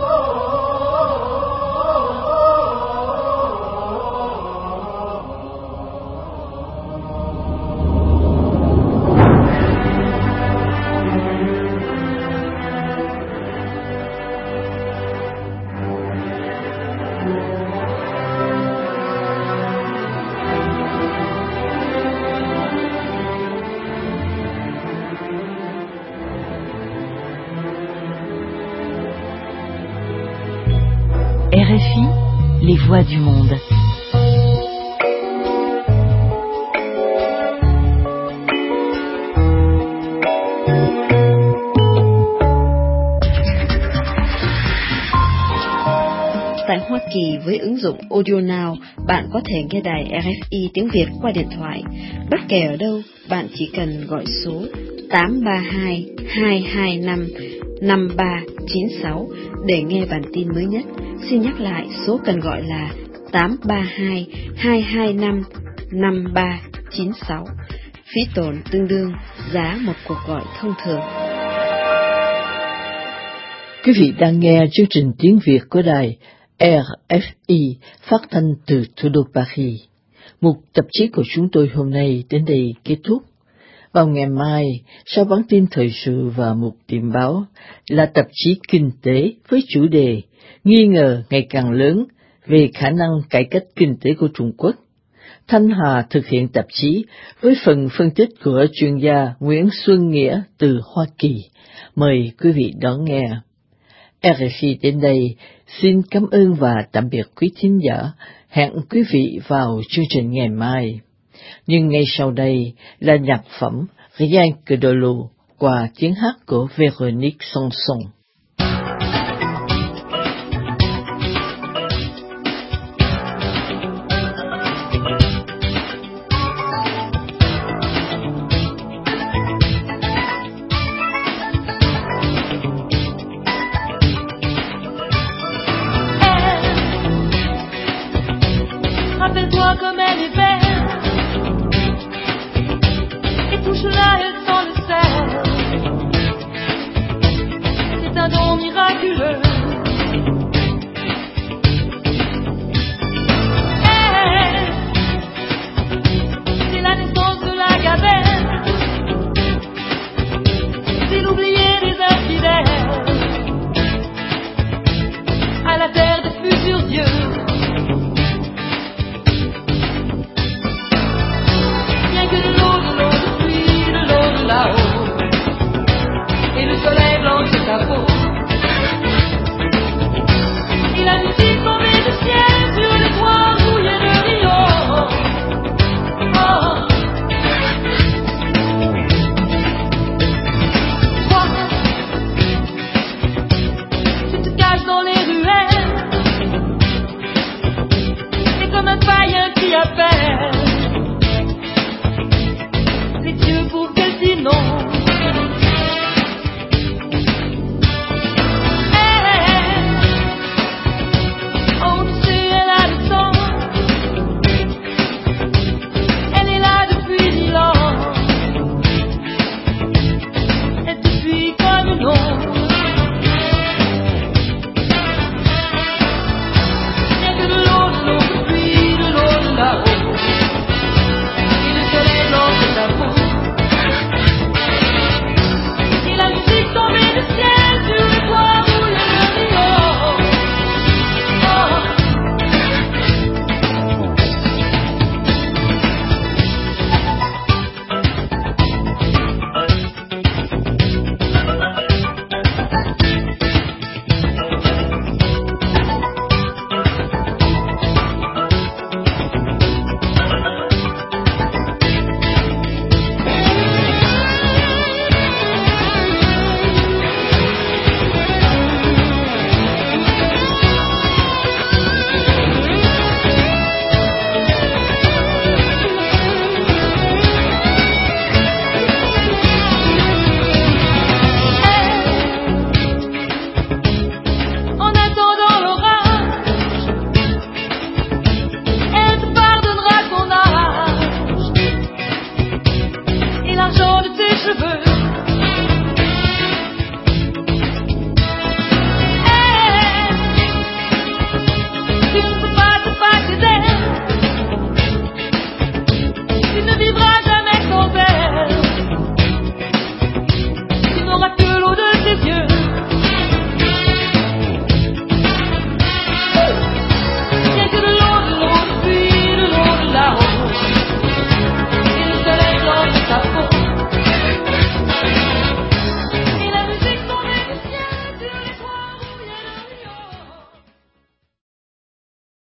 RFI, les voix du monde. Tại Hoa Kỳ với ứng dụng AudioNow, bạn có thể nghe đài RFI tiếng Việt qua điện thoại. Bất kể ở đâu, bạn chỉ cần gọi số 832-225-5396 để nghe bản tin mới nhất. Xin nhắc lại, số cần gọi là 832-225-5396. Phí tổn tương đương giá một cuộc gọi thông thường. Quý vị đang nghe chương trình tiếng Việt của đài RFI phát thanh từ thủ đô Paris. Mục tạp chí của chúng tôi hôm nay đến đây kết thúc. Vào ngày mai, sau bản tin thời sự và mục điểm báo là tạp chí kinh tế với chủ đề nghi ngờ ngày càng lớn về khả năng cải cách kinh tế của Trung Quốc. Thanh Hà thực hiện tạp chí với phần phân tích của chuyên gia Nguyễn Xuân Nghĩa từ Hoa Kỳ. Mời quý vị đón nghe. RFI đến đây xin cảm ơn và tạm biệt quý thính giả. Hẹn quý vị vào chương trình ngày mai. Nhưng ngay sau đây là nhạc phẩm Rien que de l'eau qua tiếng hát của Véronique Sanson. Rappelle-toi comme elle est belle.